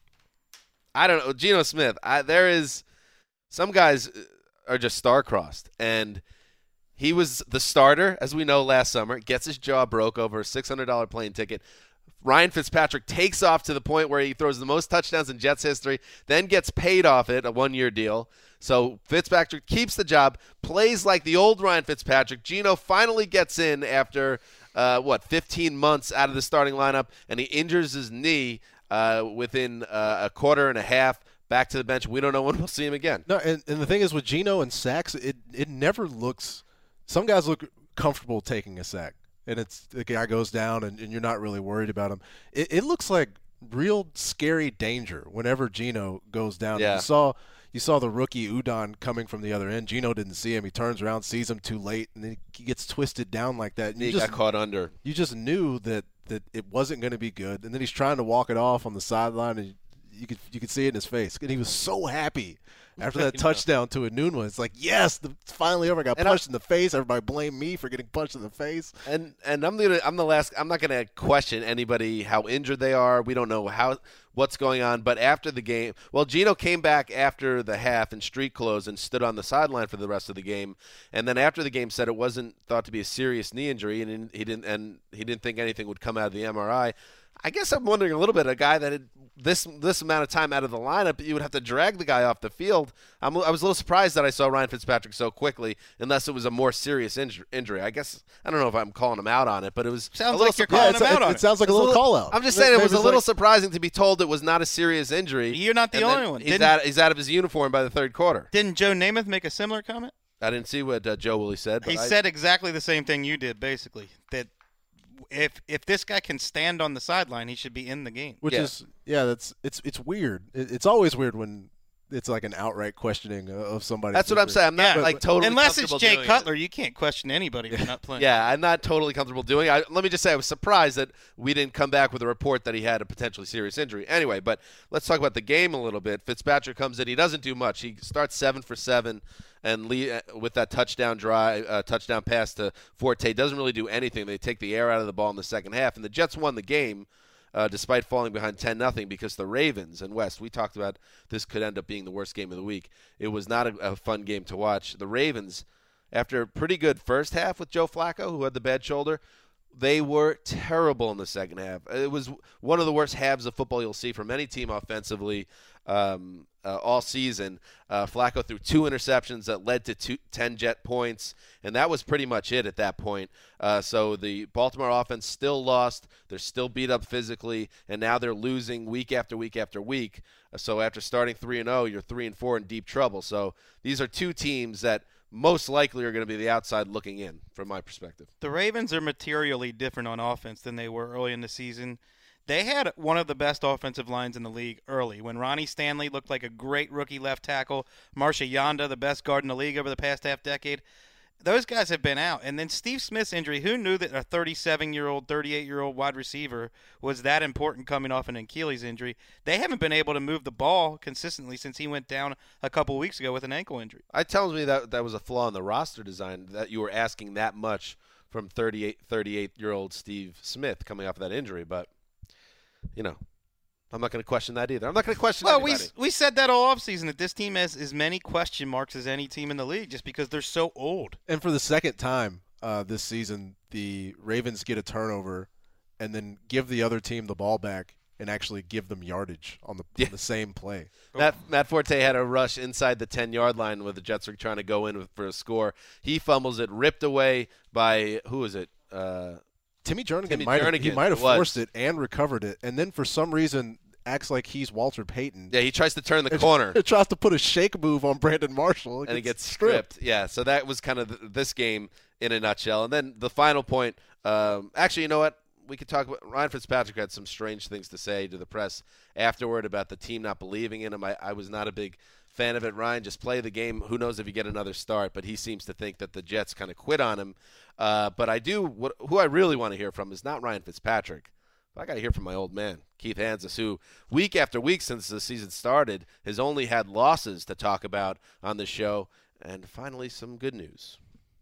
I don't know. Geno Smith, I, there is – some guys are just star-crossed, and – he was the starter, as we know, last summer, gets his jaw broke over a six hundred dollars plane ticket. Ryan Fitzpatrick takes off to the point where he throws the most touchdowns in Jets history, then gets paid off it, a one-year deal. So Fitzpatrick keeps the job, plays like the old Ryan Fitzpatrick. Geno finally gets in after, uh, what, fifteen months out of the starting lineup, and he injures his knee uh, within uh, a quarter and a half. Back to the bench. We don't know when we'll see him again. No, and, and the thing is with Geno and sacks, it, it never looks – some guys look comfortable taking a sack, and it's the guy goes down, and, and you're not really worried about him. It, it looks like real scary danger whenever Geno goes down. Yeah. You saw you saw the rookie Udon coming from the other end. Geno didn't see him. He turns around, sees him too late, and then he gets twisted down like that. And He you just, got caught under. You just knew that, that it wasn't going to be good, and then he's trying to walk it off on the sideline, and you could you could see it in his face, and he was so happy. After that touchdown to Enunwa, it's like, yes, the, it's finally over. I got And punched I, in the face. Everybody blame me for getting punched in the face. And and I'm gonna I'm the last. I'm not gonna question anybody how injured they are. We don't know how what's going on. But after the game, well, Geno came back after the half in street clothes and stood on the sideline for the rest of the game. And then after the game, said it wasn't thought to be a serious knee injury, and he didn't and he didn't think anything would come out of the M R I. I guess I'm wondering a little bit. A guy that had this this amount of time out of the lineup, you would have to drag the guy off the field. I'm, I was a little surprised that I saw Ryan Fitzpatrick so quickly, unless it was a more serious inj- injury. I guess I don't know if I'm calling him out on it, but it was sounds a little like you're surpri- calling yeah, him out it, on it. It sounds like a little, little call out. I'm just saying it was a Maybe little like, surprising to be told it was not a serious injury. You're not the and only then one. He's Didn't- out, he's out of his uniform by the third quarter. Didn't Joe Namath make a similar comment? I didn't see what uh, Joe Willie said. But He I, said exactly the same thing you did, basically. That if if this guy can stand on the sideline, he should be in the game. Which Yeah. is, yeah, that's it's it's weird. It, it's always weird when it's like an outright questioning of somebody. That's what I'm saying. I'm not Yeah. like totally Unless it's comfortable Jay doing Cutler, it. you can't question anybody for not playing. Yeah, I'm not totally comfortable doing it. I, let me just say I was surprised that we didn't come back with a report that he had a potentially serious injury. Anyway, but let's talk about the game a little bit. Fitzpatrick comes in. He doesn't do much. He starts seven for seven and lead, with that touchdown drive, uh, touchdown pass to Forte. Doesn't really do anything. They take the air out of the ball in the second half, and the Jets won the game. Uh, despite falling behind ten nothing, because the Ravens and West, we talked about this could end up being the worst game of the week. It was not a, a fun game to watch. The Ravens, after a pretty good first half with Joe Flacco, who had the bad shoulder, they were terrible in the second half. It was one of the worst halves of football you'll see from any team offensively. Um, uh, all season. Uh, Flacco threw two interceptions that led to two, ten Jet points, and that was pretty much it at that point. Uh, so the Baltimore offense still lost. They're still beat up physically, and now they're losing week after week after week. Uh, so after starting three and oh, you're three and four in deep trouble. So these are two teams that most likely are going to be the outside looking in, from my perspective. The Ravens are materially different on offense than they were early in the season. They had one of the best offensive lines in the league early when Ronnie Stanley looked like a great rookie left tackle, Marcia Yanda, the best guard in the league over the past half decade. Those guys have been out. And then Steve Smith's injury, who knew that a thirty-seven-year-old, thirty-eight-year-old wide receiver was that important coming off an Achilles injury? They haven't been able to move the ball consistently since he went down a couple weeks ago with an ankle injury. It tells me that that was a flaw in the roster design, that you were asking that much from thirty-eight, thirty-eight-year-old Steve Smith coming off of that injury. But, you know, I'm not going to question that either. I'm not going to question well, anybody. we we said that all offseason, that this team has as many question marks as any team in the league just because they're so old. And for the second time uh, this season, the Ravens get a turnover and then give the other team the ball back and actually give them yardage on the, Yeah. on the same play. Matt, Matt Forte had a rush inside the ten-yard line where the Jets were trying to go in with, for a score. He fumbles it, ripped away by, who was it? Uh, Timmy Jernigan Timmy might have, Jernigan he might have was. forced it and recovered it, and then for some reason acts like he's Walter Payton. Yeah, he tries to turn the It- corner. It tries to put a shake move on Brandon Marshall. and it gets stripped. Yeah, so that was kind of th- this game in a nutshell. And then the final point, um, actually, you know what? We could talk about Ryan Fitzpatrick had some strange things to say to the press afterward about the team not believing in him. I, I was not a big fan of it. Ryan, just play the game. Who knows if you get another start? But he seems to think that the Jets kind of quit on him. Uh, but I do. What, who I really want to hear from is not Ryan Fitzpatrick. I got to hear from my old man, Keith Hansis, who week after week since the season started has only had losses to talk about on the show. And finally, some good news.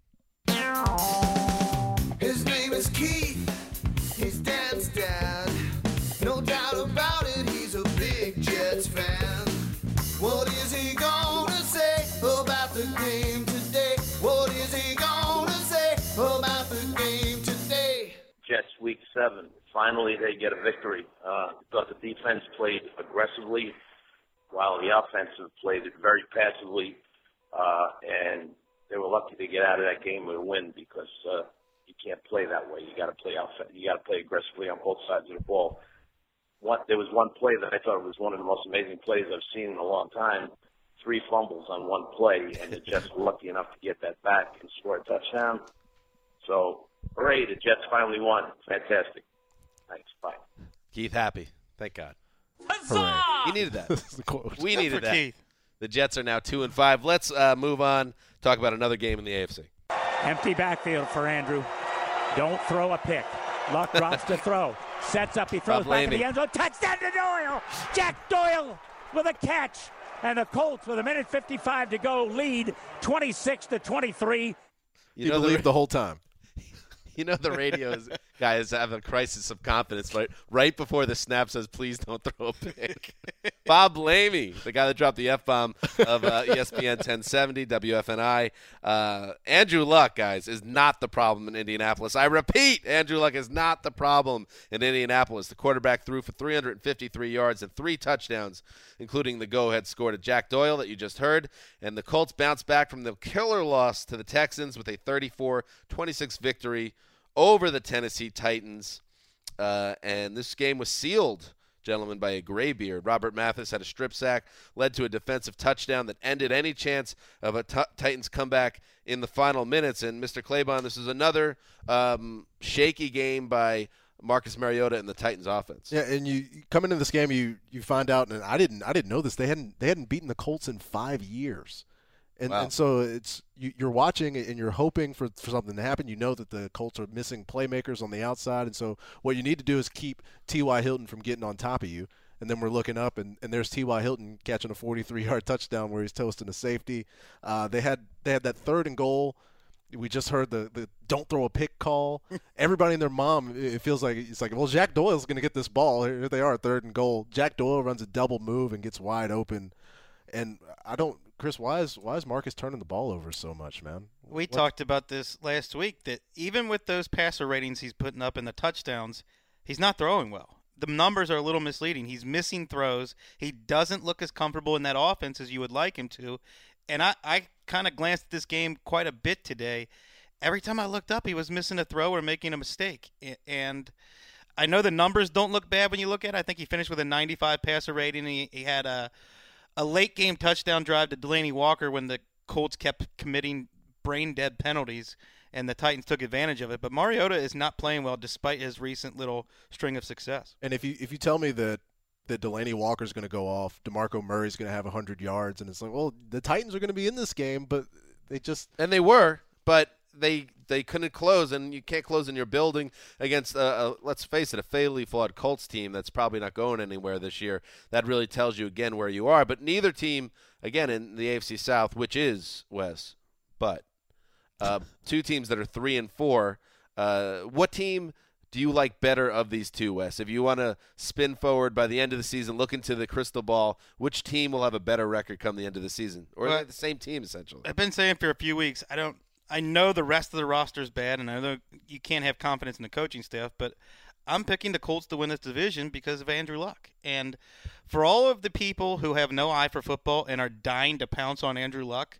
His name is Keith. He's Dan's dad. No doubt about it, he's a big Jets fan. What is he gonna say about the game today? What is he gonna say about the game today? Jets week seven. Finally, they get a victory. Uh, thought the defense played aggressively while the offensive played it very passively. Uh, and they were lucky to get out of that game with a win because uh, you can't play that way. You got to play off- You got to play aggressively on both sides of the ball. One, there was one play that I thought was one of the most amazing plays I've seen in a long time. Three fumbles on one play, and the Jets were lucky enough to get that back and score a touchdown. So, hooray, the Jets finally won. Fantastic. Thanks. Bye. Keith happy. Thank God. Hooray. He needed that. That's the quote. We Good needed for that. Keith. The Jets are now two and five. Let's uh, move on. Talk about another game in the A F C. Empty backfield for Andrew. Don't throw a pick. Luck drops to throw. Sets up. He throws back in the end zone. Touchdown to Doyle. Jack Doyle with a catch. And the Colts with a minute fifty-five to go lead twenty-six to twenty-three. You, you believed the, the whole time. You know the radios guys have a crisis of confidence, right? Right before the snap says, "Please don't throw a pick." Bob Lamey, the guy that dropped the F-bomb of uh, E S P N ten seventy, W F N I. Uh, Andrew Luck, guys, is not the problem in Indianapolis. I repeat, Andrew Luck is not the problem in Indianapolis. The quarterback threw for three hundred fifty-three yards and three touchdowns, including the go-ahead score to Jack Doyle that you just heard. And the Colts bounced back from the killer loss to the Texans with a thirty-four twenty-six victory over the Tennessee Titans. Uh, and this game was sealed, gentlemen, by a graybeard. Robert Mathis had a strip sack, led to a defensive touchdown that ended any chance of a t- Titans comeback in the final minutes. And Mister Claiborne, this is another um, shaky game by Marcus Mariota and the Titans offense. Yeah, and you come into this game, you you find out, and I didn't I didn't know this. They hadn't they hadn't beaten the Colts in five years. And, wow. and so it's you, you're watching and you're hoping for, for something to happen. You know that the Colts are missing playmakers on the outside, and so what you need to do is keep T Y. Hilton from getting on top of you. And then we're looking up, and, and there's T Y. Hilton catching a forty-three-yard touchdown where he's toasting a safety. Uh, they had they had that third and goal. We just heard the, the don't throw a pick call. Everybody and their mom, it feels like it's like, well, Jack Doyle's going to get this ball. Here they are, third and goal. Jack Doyle runs a double move and gets wide open. And I don't – Chris, why is why is Marcus turning the ball over so much, man? We what? talked about this last week, that even with those passer ratings he's putting up in the touchdowns, he's not throwing well. the numbers are a little misleading. He's missing throws. He doesn't look as comfortable in that offense as you would like him to. And I, I kind of glanced at this game quite a bit today. Every time I looked up, he was missing a throw or making a mistake. And I know the numbers don't look bad when you look at it. I think he finished with a ninety-five passer rating. He, he had a, a late-game touchdown drive to Delaney Walker when the Colts kept committing brain-dead penalties, and the Titans took advantage of it. But Mariota is not playing well despite his recent little string of success. And if you if you tell me that that Delaney Walker's going to go off, DeMarco Murray's going to have one hundred yards, and it's like, well, the Titans are going to be in this game, but they just – And they were, but they they couldn't close, and you can't close in your building against, a, a, let's face it, a fatally flawed Colts team that's probably not going anywhere this year. That really tells you, again, where you are. But neither team, again, in the A F C South, which is, Wes, but uh, two teams that are three and four, uh, what team – do you like better of these two, Wes? If you want to spin forward by the end of the season, look into the crystal ball, which team will have a better record come the end of the season? Or well, are they the same team, essentially? I've been saying for a few weeks, I don't. I know the rest of the roster is bad, and I know you can't have confidence in the coaching staff, but I'm picking the Colts to win this division because of Andrew Luck. And for all of the people who have no eye for football and are dying to pounce on Andrew Luck,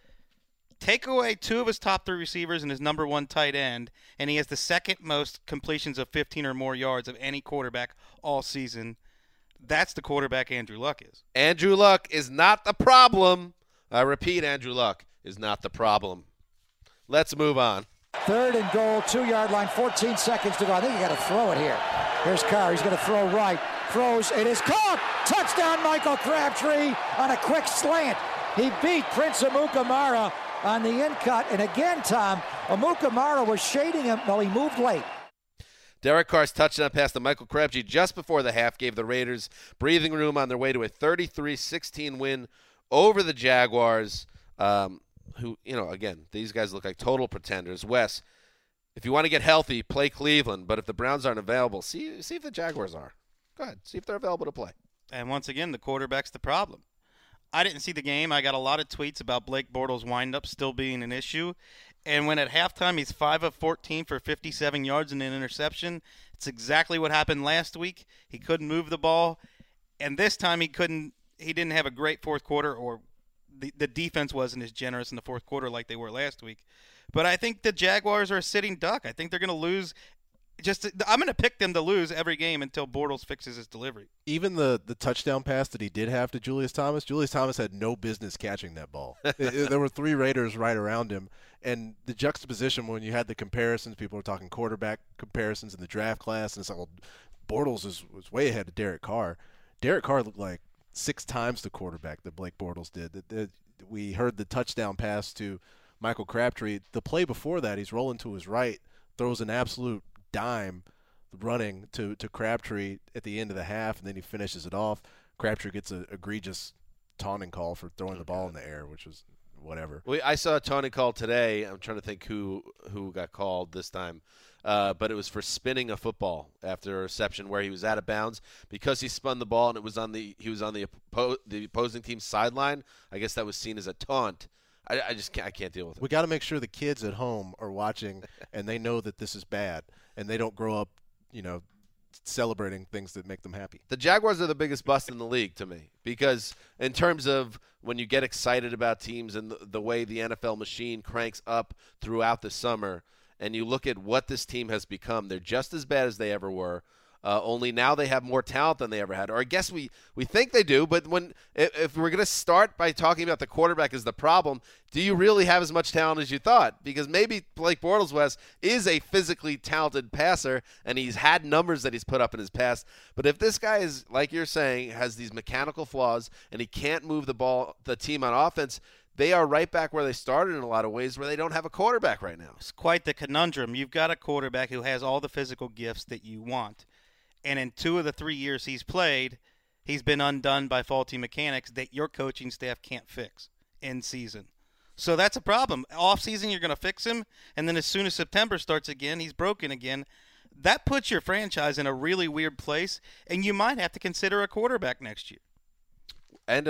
take away two of his top three receivers and his number one tight end, and he has the second most completions of fifteen or more yards of any quarterback all season. That's the quarterback Andrew Luck is. Andrew Luck is not the problem. I repeat, Andrew Luck is not the problem. Let's move on. Third and goal, two-yard line, fourteen seconds to go. I think you got to throw it here. Here's Carr. He's going to throw right. Throws. It is caught. Touchdown, Michael Crabtree on a quick slant. He beat Prince Amukamara on the in cut, and again, Tom, Amukamara was shading him. Well, he moved late. Derek Carr's touchdown pass to Michael Crabtree just before the half gave the Raiders breathing room on their way to a thirty-three sixteen win over the Jaguars, um, who, you know, again, these guys look like total pretenders. Wes, if you want to get healthy, play Cleveland, but if the Browns aren't available, see, see if the Jaguars are. Go ahead, see if they're available to play. And once again, the quarterback's the problem. I didn't see the game. I got a lot of tweets about Blake Bortles' windup still being an issue. And when at halftime he's five of fourteen for fifty-seven yards and an interception, it's exactly what happened last week. He couldn't move the ball. And this time he couldn't he didn't have a great fourth quarter, or the, the defense wasn't as generous in the fourth quarter like they were last week. But I think the Jaguars are a sitting duck. I think they're going to lose. Just I'm going to pick them to lose every game until Bortles fixes his delivery. Even the, the touchdown pass that he did have to Julius Thomas, Julius Thomas had no business catching that ball. it, it, there were three Raiders right around him. And the juxtaposition when you had the comparisons, people were talking quarterback comparisons in the draft class, and it's like, well, Bortles is, was way ahead of Derek Carr. Derek Carr looked like six times the quarterback that Blake Bortles did. That, that we heard the touchdown pass to Michael Crabtree. The play before that, he's rolling to his right, throws an absolute dime running to, to Crabtree at the end of the half, and then he finishes it off. Crabtree gets an egregious taunting call for throwing the ball in the air, which was whatever. Well, I saw a taunting call today. I'm trying to think who who got called this time, uh, but it was for spinning a football after a reception where he was out of bounds because he spun the ball and it was on the he was on the oppo- the opposing team's sideline. I guess that was seen as a taunt. I, I just can't, I can't deal with it. We got to make sure the kids at home are watching and they know that this is bad, and they don't grow up, you know, celebrating things that make them happy. The Jaguars are the biggest bust in the league to me because in terms of when you get excited about teams and the, the way the N F L machine cranks up throughout the summer, and you look at what this team has become, they're just as bad as they ever were. Uh, only now they have more talent than they ever had. Or I guess we, we think they do, but when if, if we're going to start by talking about the quarterback as the problem, do you really have as much talent as you thought? Because maybe Blake Bortles, Wes, is a physically talented passer, and he's had numbers that he's put up in his past. But if this guy is, like you're saying, has these mechanical flaws, and he can't move the ball, the team on offense, they are right back where they started in a lot of ways, where they don't have a quarterback right now. It's quite the conundrum. You've got a quarterback who has all the physical gifts that you want. And in two of the three years he's played, he's been undone by faulty mechanics that your coaching staff can't fix in season. So that's a problem. Off season, you're going to fix him, and then as soon as September starts again, he's broken again. That puts your franchise in a really weird place, and you might have to consider a quarterback next year. And a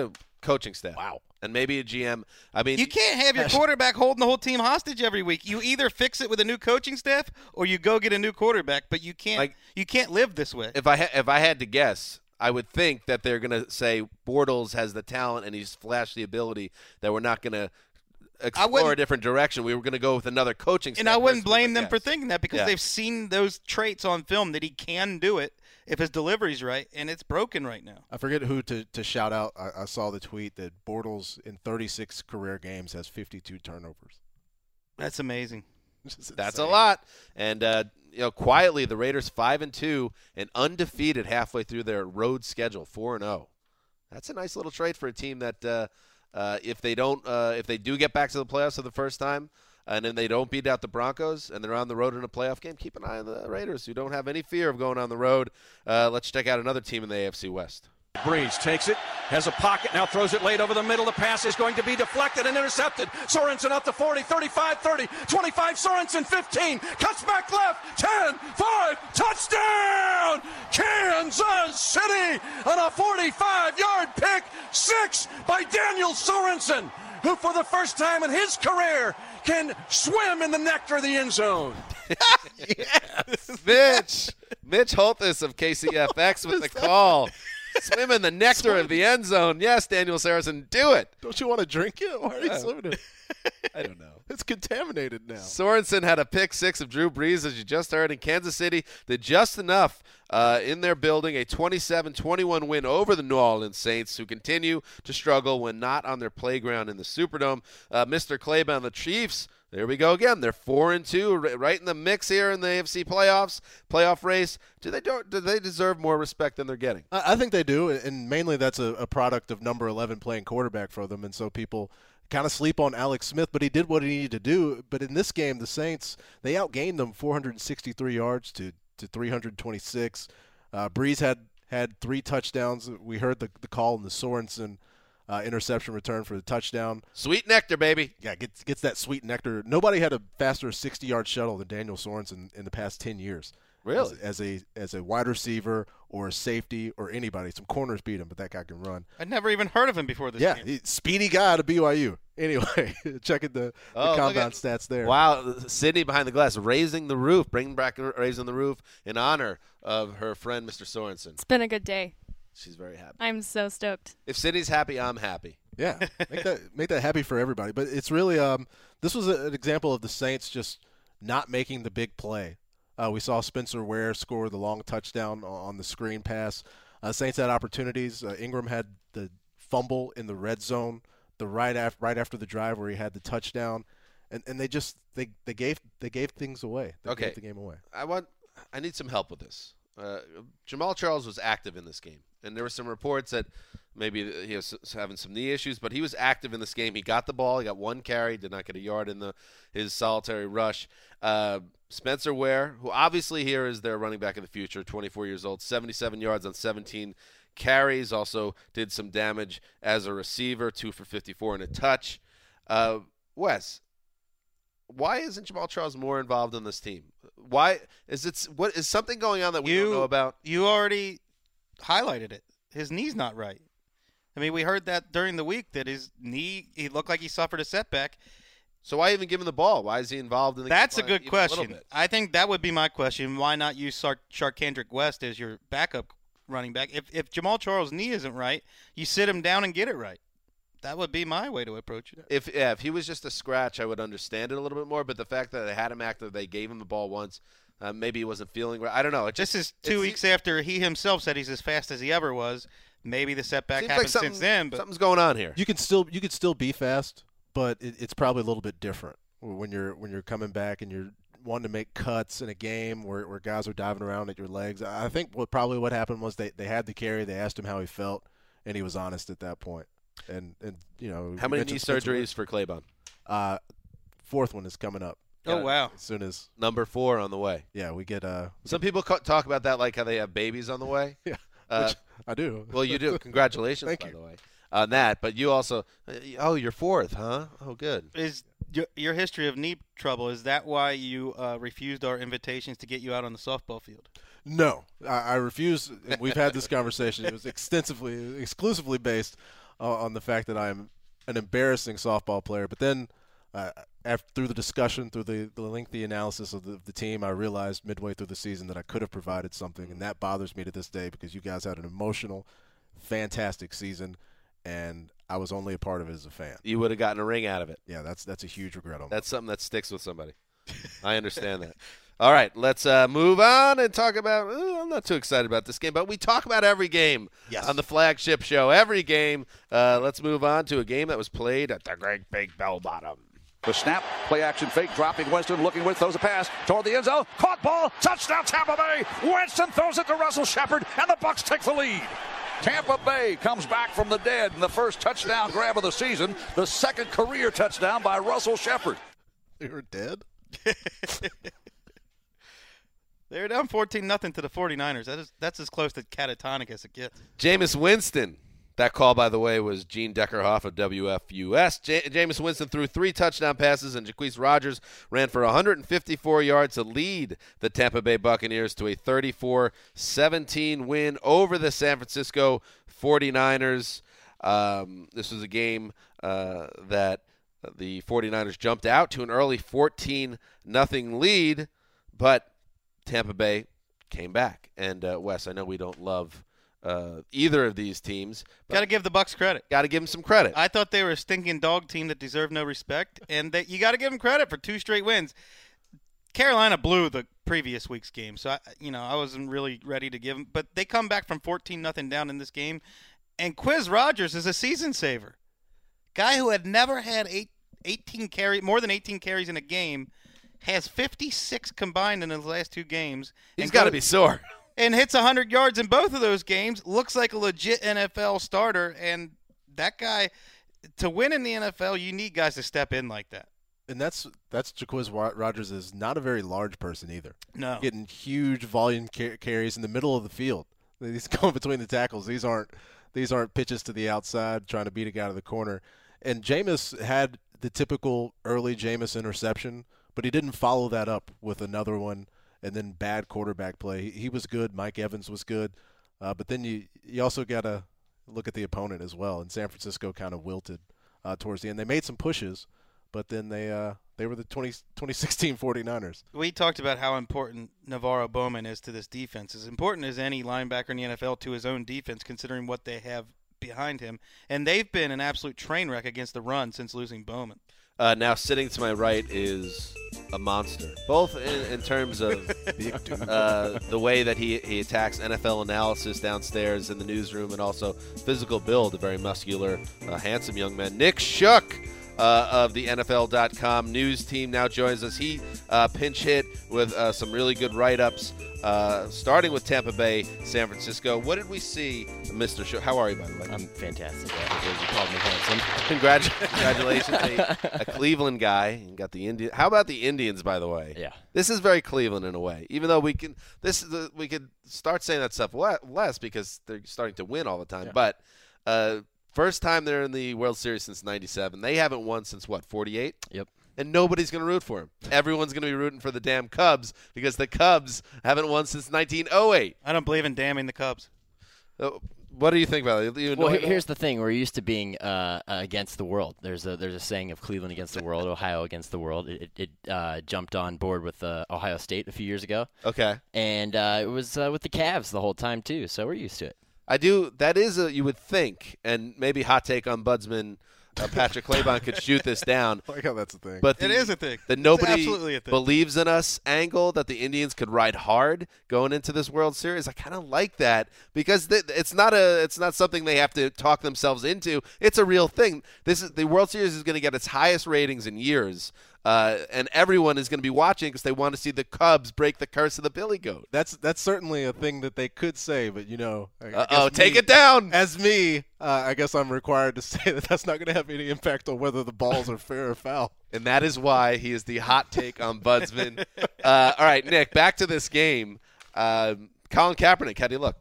Coaching staff. Wow. And maybe a G M. I mean, you can't have your quarterback holding the whole team hostage every week. You either fix it with a new coaching staff or you go get a new quarterback. But you can't. Like, you can't live this way. If I ha- if I had to guess, I would think that they're going to say Bortles has the talent and he's flashed the ability that we're not going to explore a different direction. We were going to go with another coaching staff. And I wouldn't blame them yes. for thinking that because yeah. they've seen those traits on film that he can do it if his delivery's right, and it's broken right now. I forget who to, to shout out. I, I saw the tweet that Bortles in thirty-six career games has fifty-two turnovers. That's amazing. That's a lot. And uh, you know, quietly the Raiders five and two and undefeated halfway through their road schedule, four and zero. That's a nice little trade for a team that uh, uh, if they don't, uh, if they do get back to the playoffs for the first time, and then they don't beat out the Broncos, and they're on the road in a playoff game, keep an eye on the Raiders, who don't have any fear of going on the road. Uh, let's check out another team in the A F C West. Breeze takes it, has a pocket, now throws it late over the middle. The pass is going to be deflected and intercepted. Sorensen up to forty, thirty-five, thirty, twenty-five, Sorensen fifteen, cuts back left, ten, five, touchdown! Kansas City on a forty-five-yard pick, six by Daniel Sorensen, who for the first time in his career can swim in the nectar of the end zone. Yes, Mitch. Mitch Holthus of K C F X with the call. Swim in the nectar of the end zone. Yes, Daniel Sorensen, do it. Don't you want to drink it? Why are you Yeah. swimming it? I don't know. It's contaminated now. Sorensen had a pick six of Drew Brees, as you just heard, in Kansas City. Did just enough uh, in their building, a twenty-seven twenty-one win over the New Orleans Saints, who continue to struggle when not on their playground in the Superdome. Uh, Mister Claiborne, the Chiefs, there we go again. They're four and two, right in the mix here in the A F C playoffs, playoff race. Do they do, do they deserve more respect than they're getting? I, I think they do, and mainly that's a, a product of number eleven playing quarterback for them, and so people kind of sleep on Alex Smith, but he did what he needed to do. But in this game, the Saints, they outgained them four hundred sixty-three yards to, to three hundred twenty-six. Uh, Breeze had, had three touchdowns. We heard the, the call in the Sorensen Uh, interception return for the touchdown. Sweet nectar, baby. Yeah, gets gets that sweet nectar. Nobody had a faster sixty-yard shuttle than Daniel Sorensen in the past ten years. Really? As, as a as a wide receiver or a safety or anybody. Some corners beat him, but that guy can run. I'd never even heard of him before this yeah, game. he, speedy guy to B Y U. Anyway, checking the, the Oh, look compound at- stats there. Wow, Sydney behind the glass, raising the roof, bringing back raising the roof in honor of her friend, Mister Sorensen. It's been a good day. She's very happy. I'm so stoked. If Sydney's happy, I'm happy. Yeah, make that make that happy for everybody. But it's really um, this was a, an example of the Saints just not making the big play. Uh, we saw Spencer Ware score the long touchdown on the screen pass. Uh, Saints had opportunities. Uh, Ingram had the fumble in the red zone, the right after right after the drive where he had the touchdown, and, and they just they, they gave they gave things away. They Okay. gave the game away. I want. I need some help with this. Uh, Jamal Charles was active in this game, and there were some reports that maybe he was having some knee issues, but he was active in this game. He got the ball. He got one carry, did not get a yard in the his solitary rush. Uh, Spencer Ware, who obviously here is their running back of the future, twenty-four years old, seventy-seven yards on seventeen carries, also did some damage as a receiver, two for fifty-four and a touch. Uh, Wes, why isn't Jamal Charles more involved in this team? Why is it? What is something going on that we you, don't know about? You already highlighted it. His knee's not right. I mean, we heard that during the week that his knee, he looked like he suffered a setback. So why even give him the ball? Why is he involved in the That's a game good even little question. bit? I think that would be my question. Why not use Sar- Sharkandrick West as your backup running back? If if Jamal Charles' knee isn't right, you sit him down and get it right. That would be my way to approach it. If yeah, if he was just a scratch, I would understand it a little bit more. But the fact that they had him active, they gave him the ball once, uh, maybe he wasn't feeling right. I don't know. It just This is two weeks after he himself said he's as fast as he ever was. Maybe the setback Seems happened like something- since then. But something's going on here. You can still you could still be fast, but it, it's probably a little bit different when you're when you're coming back and you're wanting to make cuts in a game where, where guys are diving around at your legs. I think what probably what happened was they, they had the carry, they asked him how he felt, and he was honest at that point. And and you know How you many mentioned knee Spencer Ware. surgeries for Claiborne? Uh, fourth one is coming up. Oh, wow. As soon as Number four on the way. yeah, we get uh Some people co- talk about that like how they have babies on the way. Yeah, Uh, which I do. Well, you do. Congratulations, Thank by you. the way, on that. But you also, uh, oh, you're fourth, huh? Oh, good. is your, your history of knee trouble, is that why you uh, refused our invitations to get you out on the softball field? No, I, I refuse. and We've had this conversation. It was extensively, exclusively based on the fact that I'm an embarrassing softball player. But then uh, after, through the discussion, through the, the lengthy analysis of the, the team, I realized midway through the season that I could have provided something, and that bothers me to this day because you guys had an emotional, fantastic season, and I was only a part of it as a fan. You would have gotten a ring out of it. Yeah, that's that's a huge regret on That's something that sticks with somebody. I understand that. All right, let's uh, move on and talk about uh, – I'm not too excited about this game, but we talk about every game yes. on the flagship show. Every game. Uh, let's move on to a game that was played at the Great Big Bell Bottom. The snap, play action fake, dropping Winston, looking with, throws a pass toward the end zone. Caught ball, touchdown Tampa Bay. Winston throws it to Russell Shepard, and the Bucs take the lead. Tampa Bay comes back from the dead in the first touchdown grab of the season, the second career touchdown by Russell Shepard. They were dead? They're down fourteen nothing to the 49ers. That is, that's as close to catatonic as it gets. Jameis Winston. That call, by the way, was Gene Deckerhoff of W F U S. J- Jameis Winston threw three touchdown passes, and Jacquizz Rodgers ran for one hundred fifty-four yards to lead the Tampa Bay Buccaneers to a thirty-four seventeen win over the San Francisco 49ers. Um, this was a game uh, that the 49ers jumped out to an early fourteen nothing lead, but Tampa Bay came back. And, uh, Wes, I know we don't love uh, either of these teams. Got to give the Bucs credit. Got to give them some credit. I thought they were a stinking dog team that deserved no respect, and that you got to give them credit for two straight wins. Carolina blew the previous week's game, so I, you know I wasn't really ready to give them. But they come back from fourteen nothing down in this game, and Quiz Rodgers is a season saver. Guy who had never had eight, eighteen carry more than eighteen carries in a game has fifty-six combined in his last two games. He's got to be sore. And hits one hundred yards in both of those games. Looks like a legit N F L starter. And that guy, to win in the N F L, you need guys to step in like that. And that's that's Jacquizz Rodgers is not a very large person either. No. Getting huge volume car- carries in the middle of the field. He's going between the tackles. These aren't these aren't pitches to the outside trying to beat a guy to the corner. And Jameis had the typical early Jameis interception, but he didn't follow that up with another one and then bad quarterback play. He, he was good. Mike Evans was good. Uh, but then you, you also got to look at the opponent as well. And San Francisco kind of wilted uh, towards the end. They made some pushes, but then they uh, they were the twenty, twenty sixteen 49ers. We talked about how important Navarro Bowman is to this defense. As important as any linebacker in the N F L to his own defense, considering what they have behind him. And they've been an absolute train wreck against the run since losing Bowman. Uh, now sitting to my right is a monster, both in, in terms of uh, the way that he, he attacks N F L analysis downstairs in the newsroom and also physical build, a very muscular, uh, handsome young man. Nick Shook uh, of the N F L dot com news team now joins us. He uh, pinch hit with uh, some really good write-ups, uh, starting with Tampa Bay, San Francisco. What did we see, Mister Shook? How are you, by the way? I'm fantastic. Yeah, you called me handsome. Congratu- congratulations. a, a Cleveland guy. You got the Indian. How about the Indians, by the way? Yeah. This is very Cleveland in a way. Even though we can, this is the, we could start saying that stuff less because they're starting to win all the time. Yeah. But uh, first time they're in the World Series since ninety-seven. They haven't won since what, forty-eight? Yep. And nobody's going to root for him. Everyone's going to be rooting for the damn Cubs because the Cubs haven't won since nineteen oh eight. I don't believe in damning the Cubs. Uh, what do you think about it? You well, here's the thing: we're used to being uh, against the world. There's a there's a saying of Cleveland against the world, Ohio against the world. It, it uh, jumped on board with uh, Ohio State a few years ago. Okay, and uh, it was uh, with the Cavs the whole time too. So we're used to it. I do. That is a you would think, and maybe hot take on Budsman. Uh, Patrick Claybon could shoot this down. I like how that's a thing. But the, it is a thing. The nobody absolutely a thing. believes in us angle that the Indians could ride hard going into this World Series. I kind of like that because th- it's not a it's not something they have to talk themselves into. It's a real thing. This is the World Series is going to get its highest ratings in years. Uh, and everyone is going to be watching because they want to see the Cubs break the curse of the Billy Goat. That's that's certainly a thing that they could say, but you know, oh, take it down. As me, uh, I guess I'm required to say that that's not going to have any impact on whether the balls are fair or foul. And that is why he is the hot take on Budsman. uh, all right, Nick, back to this game. Uh, Colin Kaepernick, how do you look?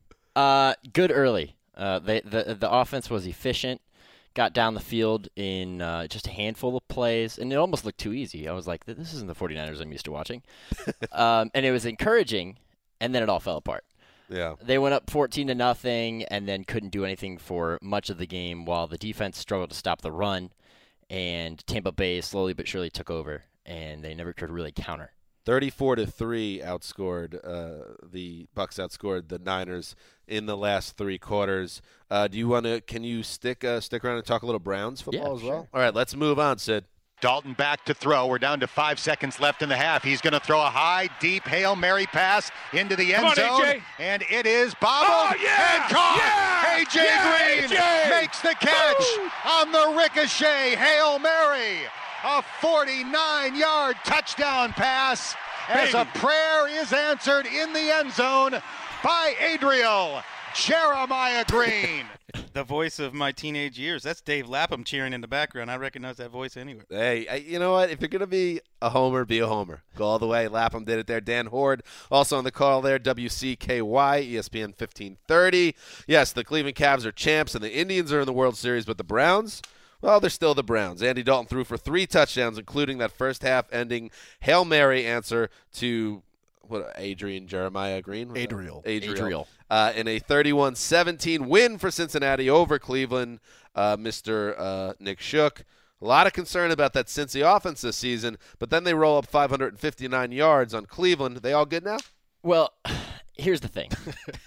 Uh, good early. Uh, they, the the offense was efficient. Got down the field in uh, just a handful of plays, and it almost looked too easy. I was like, this isn't the 49ers I'm used to watching. um, and it was encouraging, and then it all fell apart. Yeah. They went up fourteen to nothing and then couldn't do anything for much of the game while the defense struggled to stop the run, and Tampa Bay slowly but surely took over, and they never could really counter. thirty-four to three outscored uh, the Bucks outscored the Niners in the last three quarters. Uh, do you want to? Can you stick uh, stick around and talk a little Browns football Yeah, as well? sure. All right, let's move on, Sid. Dalton back to throw. We're down to five seconds left in the half. He's going to throw a high, deep Hail Mary pass into the end Come on, zone. A J. And it is bobbled Oh, yeah! and caught. Yeah! A J Yeah, Green A J! makes the catch Woo! on the ricochet Hail Mary. A forty-nine-yard touchdown pass as a Baby. prayer is answered in the end zone by Adriel Jeremiah Green. The voice of my teenage years. That's Dave Lapham cheering in the background. I recognize that voice anywhere. Hey, I, you know what? If you're going to be a homer, be a homer. Go all the way. Lapham did it there. Dan Horde also on the call there. W C K Y, E S P N fifteen thirty. Yes, the Cleveland Cavs are champs, and the Indians are in the World Series, but the Browns, well, they're still the Browns. Andy Dalton threw for three touchdowns, including that first half-ending Hail Mary answer to what Adrian Jeremiah Green? Adriel. Adriel. Adriel. Uh, in a thirty-one seventeen win for Cincinnati over Cleveland, uh, Mister Uh, Nick Shook. A lot of concern about that Cincy offense this season, but then they roll up five hundred fifty-nine yards on Cleveland. They all good now? Well, here's the thing.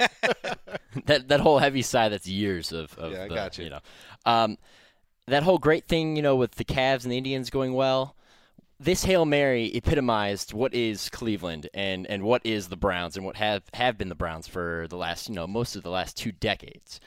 that that whole heavy side, that's years of, of Yeah, I the, got you. know. Um, that whole great thing, you know, with the Cavs and the Indians going well, this Hail Mary epitomized what is Cleveland and, and what is the Browns and what have, have been the Browns for the last, you know, most of the last two decades.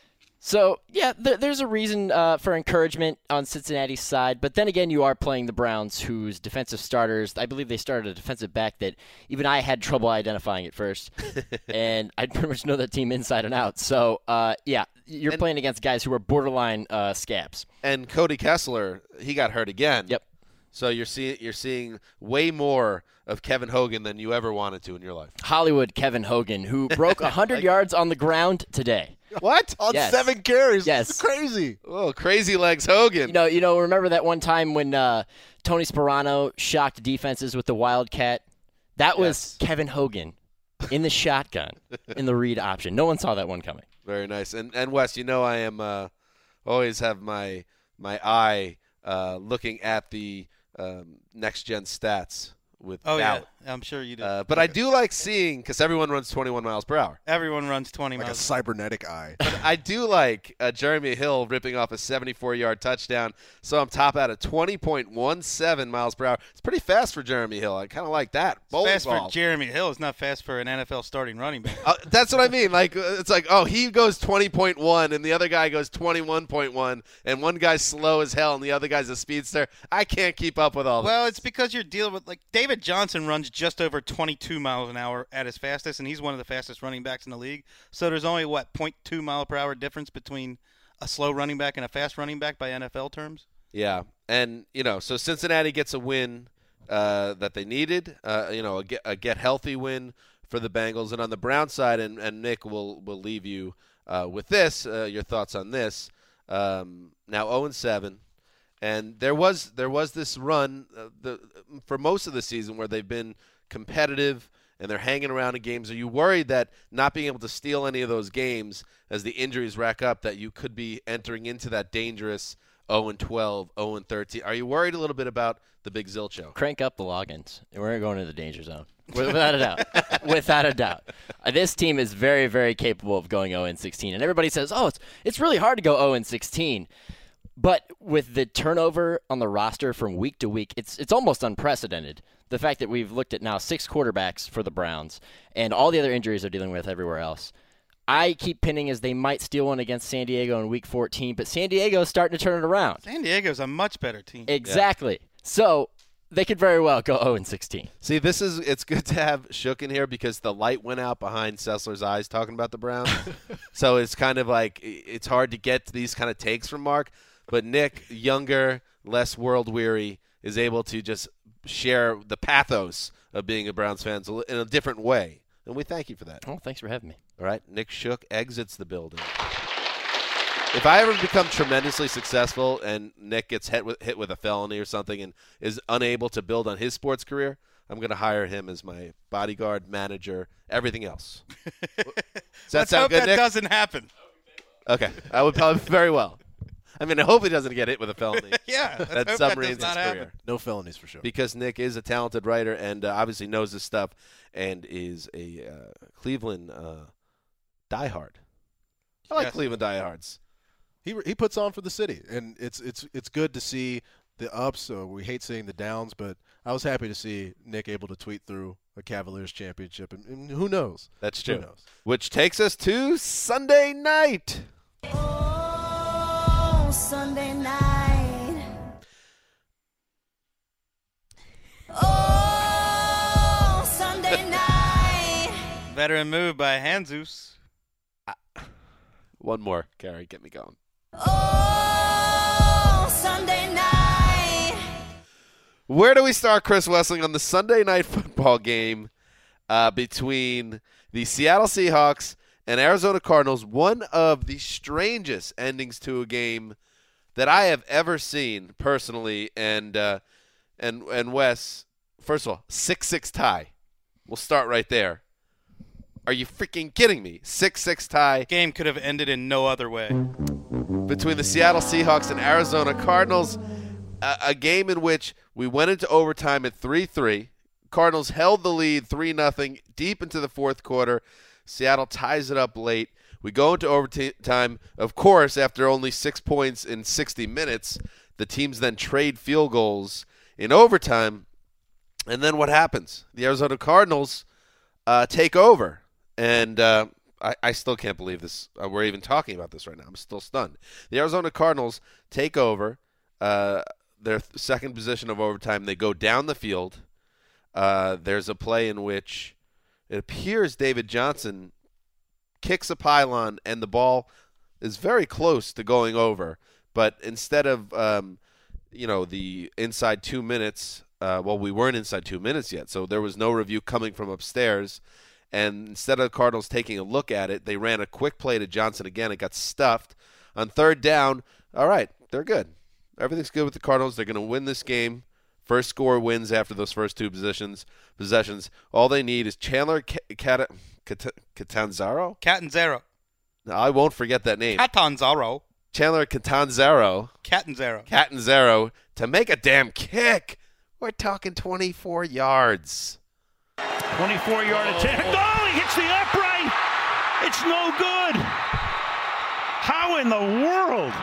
So, yeah, th- there's a reason uh, for encouragement on Cincinnati's side. But then again, you are playing the Browns, whose defensive starters, I believe they started a defensive back that even I had trouble identifying at first. And I pretty much know that team inside and out. So, uh, yeah, you're And- playing against guys who are borderline uh, scabs. And Cody Kessler, he got hurt again. Yep. So you're seeing you're seeing way more of Kevin Hogan than you ever wanted to in your life. Hollywood Kevin Hogan, who broke one hundred yards on the ground today. What? On Yes. seven carries. Yes. It's crazy. Oh, crazy legs Hogan. You know, you know. Remember that one time when uh, Tony Sperano shocked defenses with the Wildcat? That was Yes. Kevin Hogan in the shotgun in the read option. No one saw that one coming. Very nice. And and Wes, you know I am uh, always have my my eye uh, looking at the um, next gen stats with Oh, doubt. yeah. I'm sure you do. Uh, but I do like seeing, because everyone runs twenty-one miles per hour. Everyone runs twenty Like a miles. cybernetic eye. But I do like uh, Jeremy Hill ripping off a seventy-four-yard touchdown. So I'm top out at twenty point one seven miles per hour. It's pretty fast for Jeremy Hill. I kind of like that. Bowling fast ball. for Jeremy Hill. It's not fast for an N F L starting running back. Uh, that's what I mean. Like uh, it's like, oh, he goes twenty point one, and the other guy goes twenty-one point one, and one guy's slow as hell, and the other guy's a speedster. I can't keep up with all Well, this. it's because you're dealing with, like, David Johnson runs just over twenty-two miles an hour at his fastest, and he's one of the fastest running backs in the league. So there's only, what, zero point two mile per hour difference between a slow running back and a fast running back by N F L terms? Yeah, and you know, so Cincinnati gets a win uh, that they needed. Uh, you know, a get, a get healthy win for the Bengals, and on the Brown side, and, and Nick will will leave you uh, with this. Uh, your thoughts on this? Um, now zero and seven. And there was there was this run uh, the, for most of the season where they've been competitive and they're hanging around in games. Are you worried that not being able to steal any of those games as the injuries rack up, that you could be entering into that dangerous zero and twelve, zero and thirteen? Are you worried a little bit about the Big Zilch show? Crank up the logins. We're going to the danger zone. Without a doubt. Without a doubt. Uh, this team is very, very capable of going zero and sixteen. And everybody says, oh, it's it's really hard to go zero and sixteen. But with the turnover on the roster from week to week, it's it's almost unprecedented. The fact that we've looked at now six quarterbacks for the Browns and all the other injuries they're dealing with everywhere else. I keep pinning as they might steal one against San Diego in week fourteen, but San Diego's starting to turn it around. San Diego's a much better team. Exactly. Yeah. So they could very well go zero and sixteen. See, this is it's good to have Shook in here because the light went out behind Sessler's eyes talking about the Browns. So it's kind of like it's hard to get these kind of takes from Mark. But Nick, younger, less world-weary, is able to just share the pathos of being a Browns fan in a different way. And we thank you for that. Oh, thanks for having me. All right, Nick Shook exits the building. If I ever become tremendously successful and Nick gets hit with, hit with a felony or something and is unable to build on his sports career, I'm going to hire him as my bodyguard, manager, everything else. Does that Let's sound hope good, that Nick? doesn't happen. Okay, I would probably very well. I mean, I hope he doesn't get hit with a felony. Yeah, let's that hope that submarines does not his happen. career. No felonies for sure. Because Nick is a talented writer and uh, obviously knows his stuff and is a uh, Cleveland uh, diehard. I like Yes. Cleveland diehards. He he puts on for the city, and it's it's it's good to see the ups. So we hate seeing the downs, but I was happy to see Nick able to tweet through a Cavaliers championship, and, and who knows? That's Who true. knows? Which takes us to Sunday night. Oh, Sunday night. Oh, Sunday night. Veteran move by Jesus. One more, Gary, get me going. Oh, Sunday night. Where do we start, Chris Wessling, on the Sunday night football game uh, between the Seattle Seahawks and Arizona Cardinals? One of the strangest endings to a game that I have ever seen personally. And uh, and and Wes, first of all, six six tie. We'll start right there. Are you freaking kidding me? six six tie. Game could have ended in no other way. Between the Seattle Seahawks and Arizona Cardinals, a, a game in which we went into overtime at three three. Cardinals held the lead three nothing deep into the fourth quarter. Seattle ties it up late. We go into overtime. Of course, after only six points in sixty minutes, the teams then trade field goals in overtime. And then what happens? The Arizona Cardinals uh, take over. And uh, I, I still can't believe this. Uh, we're even talking about this right now. I'm still stunned. The Arizona Cardinals take over uh, their th- second position of overtime. They go down the field. Uh, there's a play in which it appears David Johnson kicks a pylon and the ball is very close to going over. But instead of, um, you know, the inside two minutes, uh, well, we weren't inside two minutes yet, so there was no review coming from upstairs. And instead of the Cardinals taking a look at it, they ran a quick play to Johnson again. It got stuffed. On third down, all right, they're good. Everything's good with the Cardinals. They're going to win this game. First score wins after those first two possessions. Possessions. All they need is Chandler Catanzaro. Catanzaro. No, I won't forget that name. Catanzaro. Chandler Catanzaro. Catanzaro. Catanzaro to make a damn kick. We're talking twenty-four yards. twenty-four-yard attack. Oh, he hits the upright. It's no good. How in the world?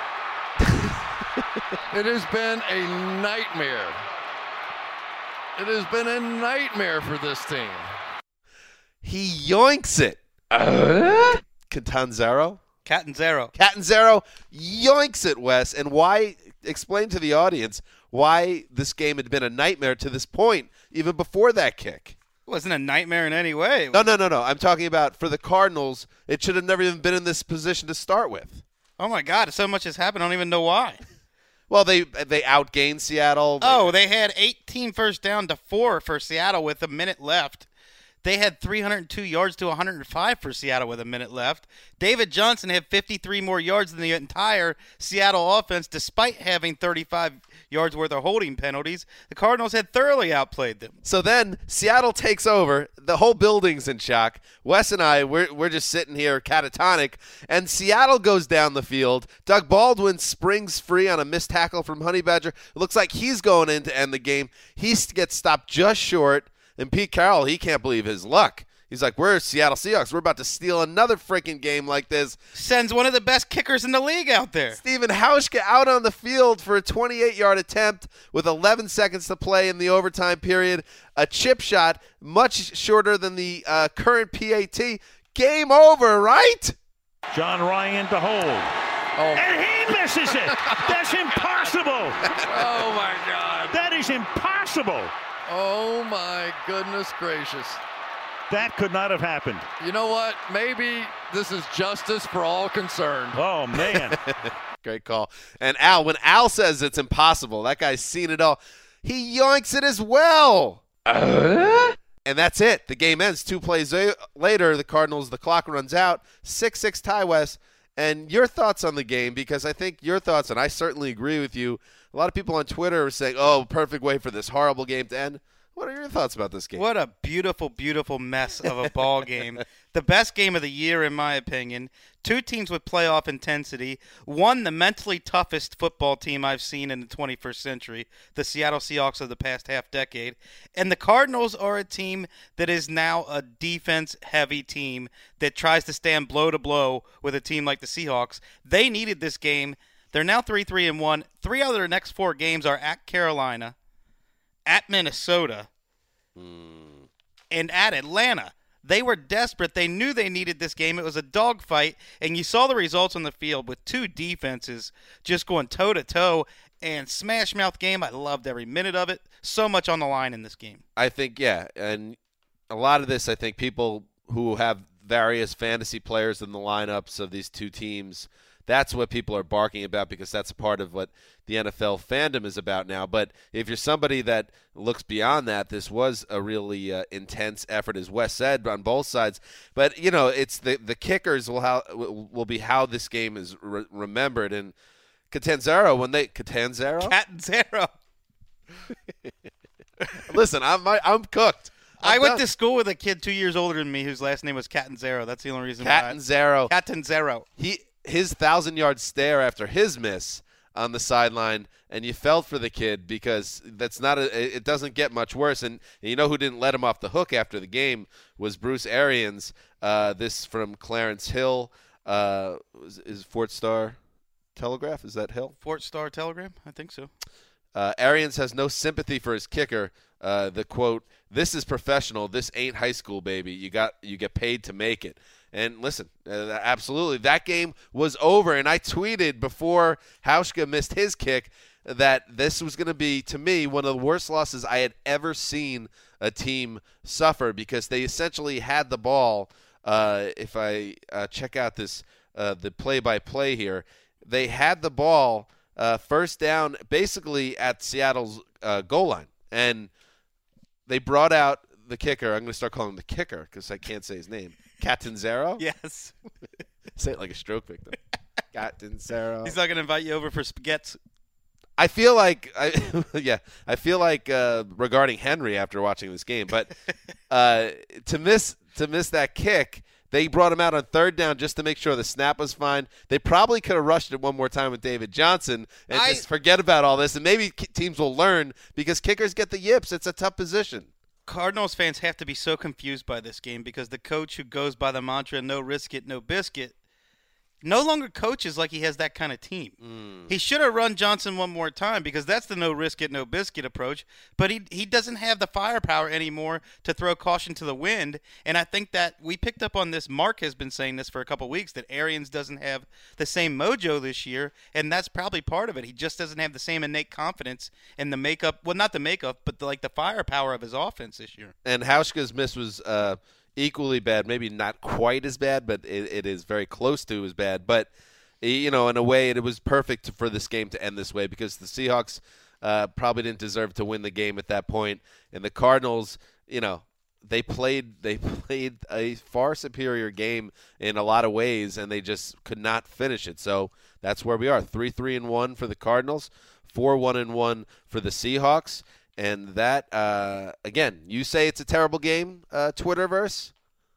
It has been a nightmare. It has been a nightmare for this team. He yoinks it. Uh? Catanzaro? Catanzaro. Catanzaro yoinks it, Wes. And why? Explain to the audience why this game had been a nightmare to this point, even before that kick. It wasn't a nightmare in any way. No, no, no, no. I'm talking about for the Cardinals, it should have never even been in this position to start with. Oh, my God. So much has happened. I don't even know why. Well, they they outgained Seattle. Oh, they had eighteen first down to four for Seattle with a minute left. They had three hundred two yards to one hundred five for Seattle with a minute left. David Johnson had fifty-three more yards than the entire Seattle offense, despite having thirty-five yards worth of holding penalties. The Cardinals had thoroughly outplayed them. So then Seattle takes over. The whole building's in shock. Wes and I, we're, we're just sitting here catatonic. And Seattle goes down the field. Doug Baldwin springs free on a missed tackle from Honey Badger. It looks like he's going in to end the game. He gets stopped just short. And Pete Carroll, he can't believe his luck. He's like, we're Seattle Seahawks. We're about to steal another freaking game like this. Sends one of the best kickers in the league out there. Stephen Hauschka out on the field for a twenty-eight-yard attempt with eleven seconds to play in the overtime period. A chip shot, much shorter than the uh, current P A T. Game over, right? John Ryan to hold. Oh. And he misses it. That's impossible. Oh, my God. That is impossible. Oh, my goodness gracious. That could not have happened. You know what? Maybe this is justice for all concerned. Oh, man. Great call. And Al, when Al says it's impossible, that guy's seen it all. He yoinks it as well. Uh? And that's it. The game ends. Two plays a- later, the Cardinals, the clock runs out. six six tie, Wes. And your thoughts on the game, because I think your thoughts, and I certainly agree with you, a lot of people on Twitter are saying, oh, perfect way for this horrible game to end. What are your thoughts about this game? What a beautiful, beautiful mess of a ball game. The best game of the year, in my opinion. Two teams with playoff intensity. One, the mentally toughest football team I've seen in the twenty-first century, the Seattle Seahawks of the past half decade. And the Cardinals are a team that is now a defense-heavy team that tries to stand blow to blow with a team like the Seahawks. They needed this game. They're now three three and one. Three out of their next four games are at Carolina, at Minnesota, mm. and at Atlanta. They were desperate. They knew they needed this game. It was a dogfight, and you saw the results on the field with two defenses just going toe-to-toe and smash-mouth game. I loved every minute of it. So much on the line in this game. I think, yeah, and a lot of this, I think people who have various fantasy players in the lineups of these two teams, that's what people are barking about because that's a part of what the N F L fandom is about now. But if you're somebody that looks beyond that, this was a really uh, intense effort, as Wes said, on both sides. But, you know, it's the the kickers will how will be how this game is re- remembered. And Catanzaro, when they – Catanzaro? Catanzaro. Listen, I'm, I'm cooked. I'm I went done. to school with a kid two years older than me whose last name was Catanzaro. That's the only reason Catanzaro. why. Catanzaro. He his thousand-yard stare after his miss on the sideline, and you felt for the kid because that's not a, it doesn't get much worse. And you know who didn't let him off the hook after the game was Bruce Arians. Uh, this from Clarence Hill. Uh, is, is Fort Star Telegraph? Is that Hill? Fort Star Telegram? I think so. Uh, Arians has no sympathy for his kicker. Uh, the quote, "This is professional. This ain't high school, baby. You got you get paid to make it." And listen, uh, absolutely, that game was over. And I tweeted before Hauschka missed his kick that this was going to be, to me, one of the worst losses I had ever seen a team suffer because they essentially had the ball. Uh, if I uh, check out this uh, the play-by-play here, they had the ball uh, first down basically at Seattle's uh, goal line. And they brought out the kicker. I'm going to start calling him the kicker because I can't say his name. Catanzaro? Yes. Say it like a stroke victim. Catanzaro. He's not going to invite you over for spaghetti. I feel like, I, yeah, I feel like uh, regarding Henry after watching this game, but uh, to miss to miss that kick, they brought him out on third down just to make sure the snap was fine. They probably could have rushed it one more time with David Johnson and I, just forget about all this, and maybe teams will learn because kickers get the yips. It's a tough position. Cardinals fans have to be so confused by this game because the coach who goes by the mantra, no risk it, no biscuit, no longer coaches like he has that kind of team. Mm. He should have run Johnson one more time because that's the no risk it, no biscuit approach. But he he doesn't have the firepower anymore to throw caution to the wind. And I think that we picked up on this. Mark has been saying this for a couple of weeks, that Arians doesn't have the same mojo this year. And that's probably part of it. He just doesn't have the same innate confidence in the makeup. Well, not the makeup, but the, like the firepower of his offense this year. And Hauschka's miss was uh, – equally bad, maybe not quite as bad, but it, it is very close to as bad. But, you know, in a way, it was perfect for this game to end this way because the Seahawks uh, probably didn't deserve to win the game at that point. And the Cardinals, you know, they played they played a far superior game in a lot of ways, and they just could not finish it. So that's where we are, three three and one for the Cardinals, four one and one for the Seahawks. And that, uh, again, you say it's a terrible game, uh, Twitterverse.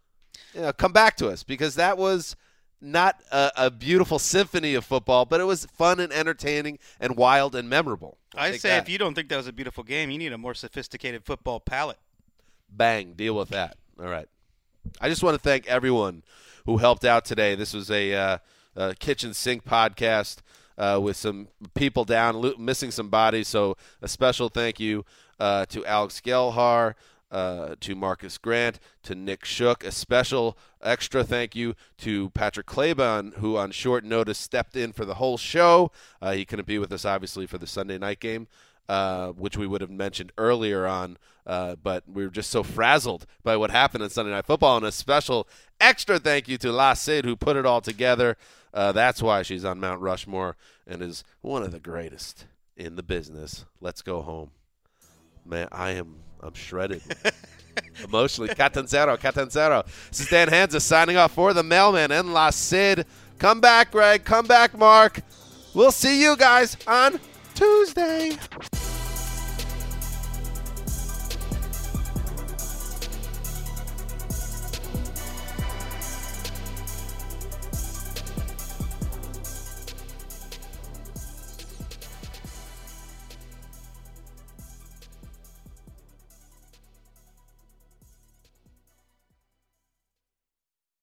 You know, come back to us because that was not a, a beautiful symphony of football, but it was fun and entertaining and wild and memorable. I Take say that. if you don't think that was a beautiful game, you need a more sophisticated football palate. Bang, deal with that. All right. I just want to thank everyone who helped out today. This was a, uh, a kitchen sink podcast. Uh, with some people down, lo- missing some bodies. So a special thank you uh, to Alex Gelhar, uh, to Marcus Grant, to Nick Shook. A special extra thank you to Patrick Claiborne, who on short notice stepped in for the whole show. Uh, he couldn't be with us, obviously, for the Sunday night game, uh, which we would have mentioned earlier on. Uh, but we were just so frazzled by what happened on Sunday Night Football. And a special extra thank you to La Cid, who put it all together. Uh, that's why she's on Mount Rushmore and is one of the greatest in the business. Let's go home. Man, I am I'm shredded. Emotionally. Catanzaro, Catanzaro. This is Dan Hansa signing off for the Mailman and La Cid. Come back, Greg. Come back, Mark. We'll see you guys on Tuesday.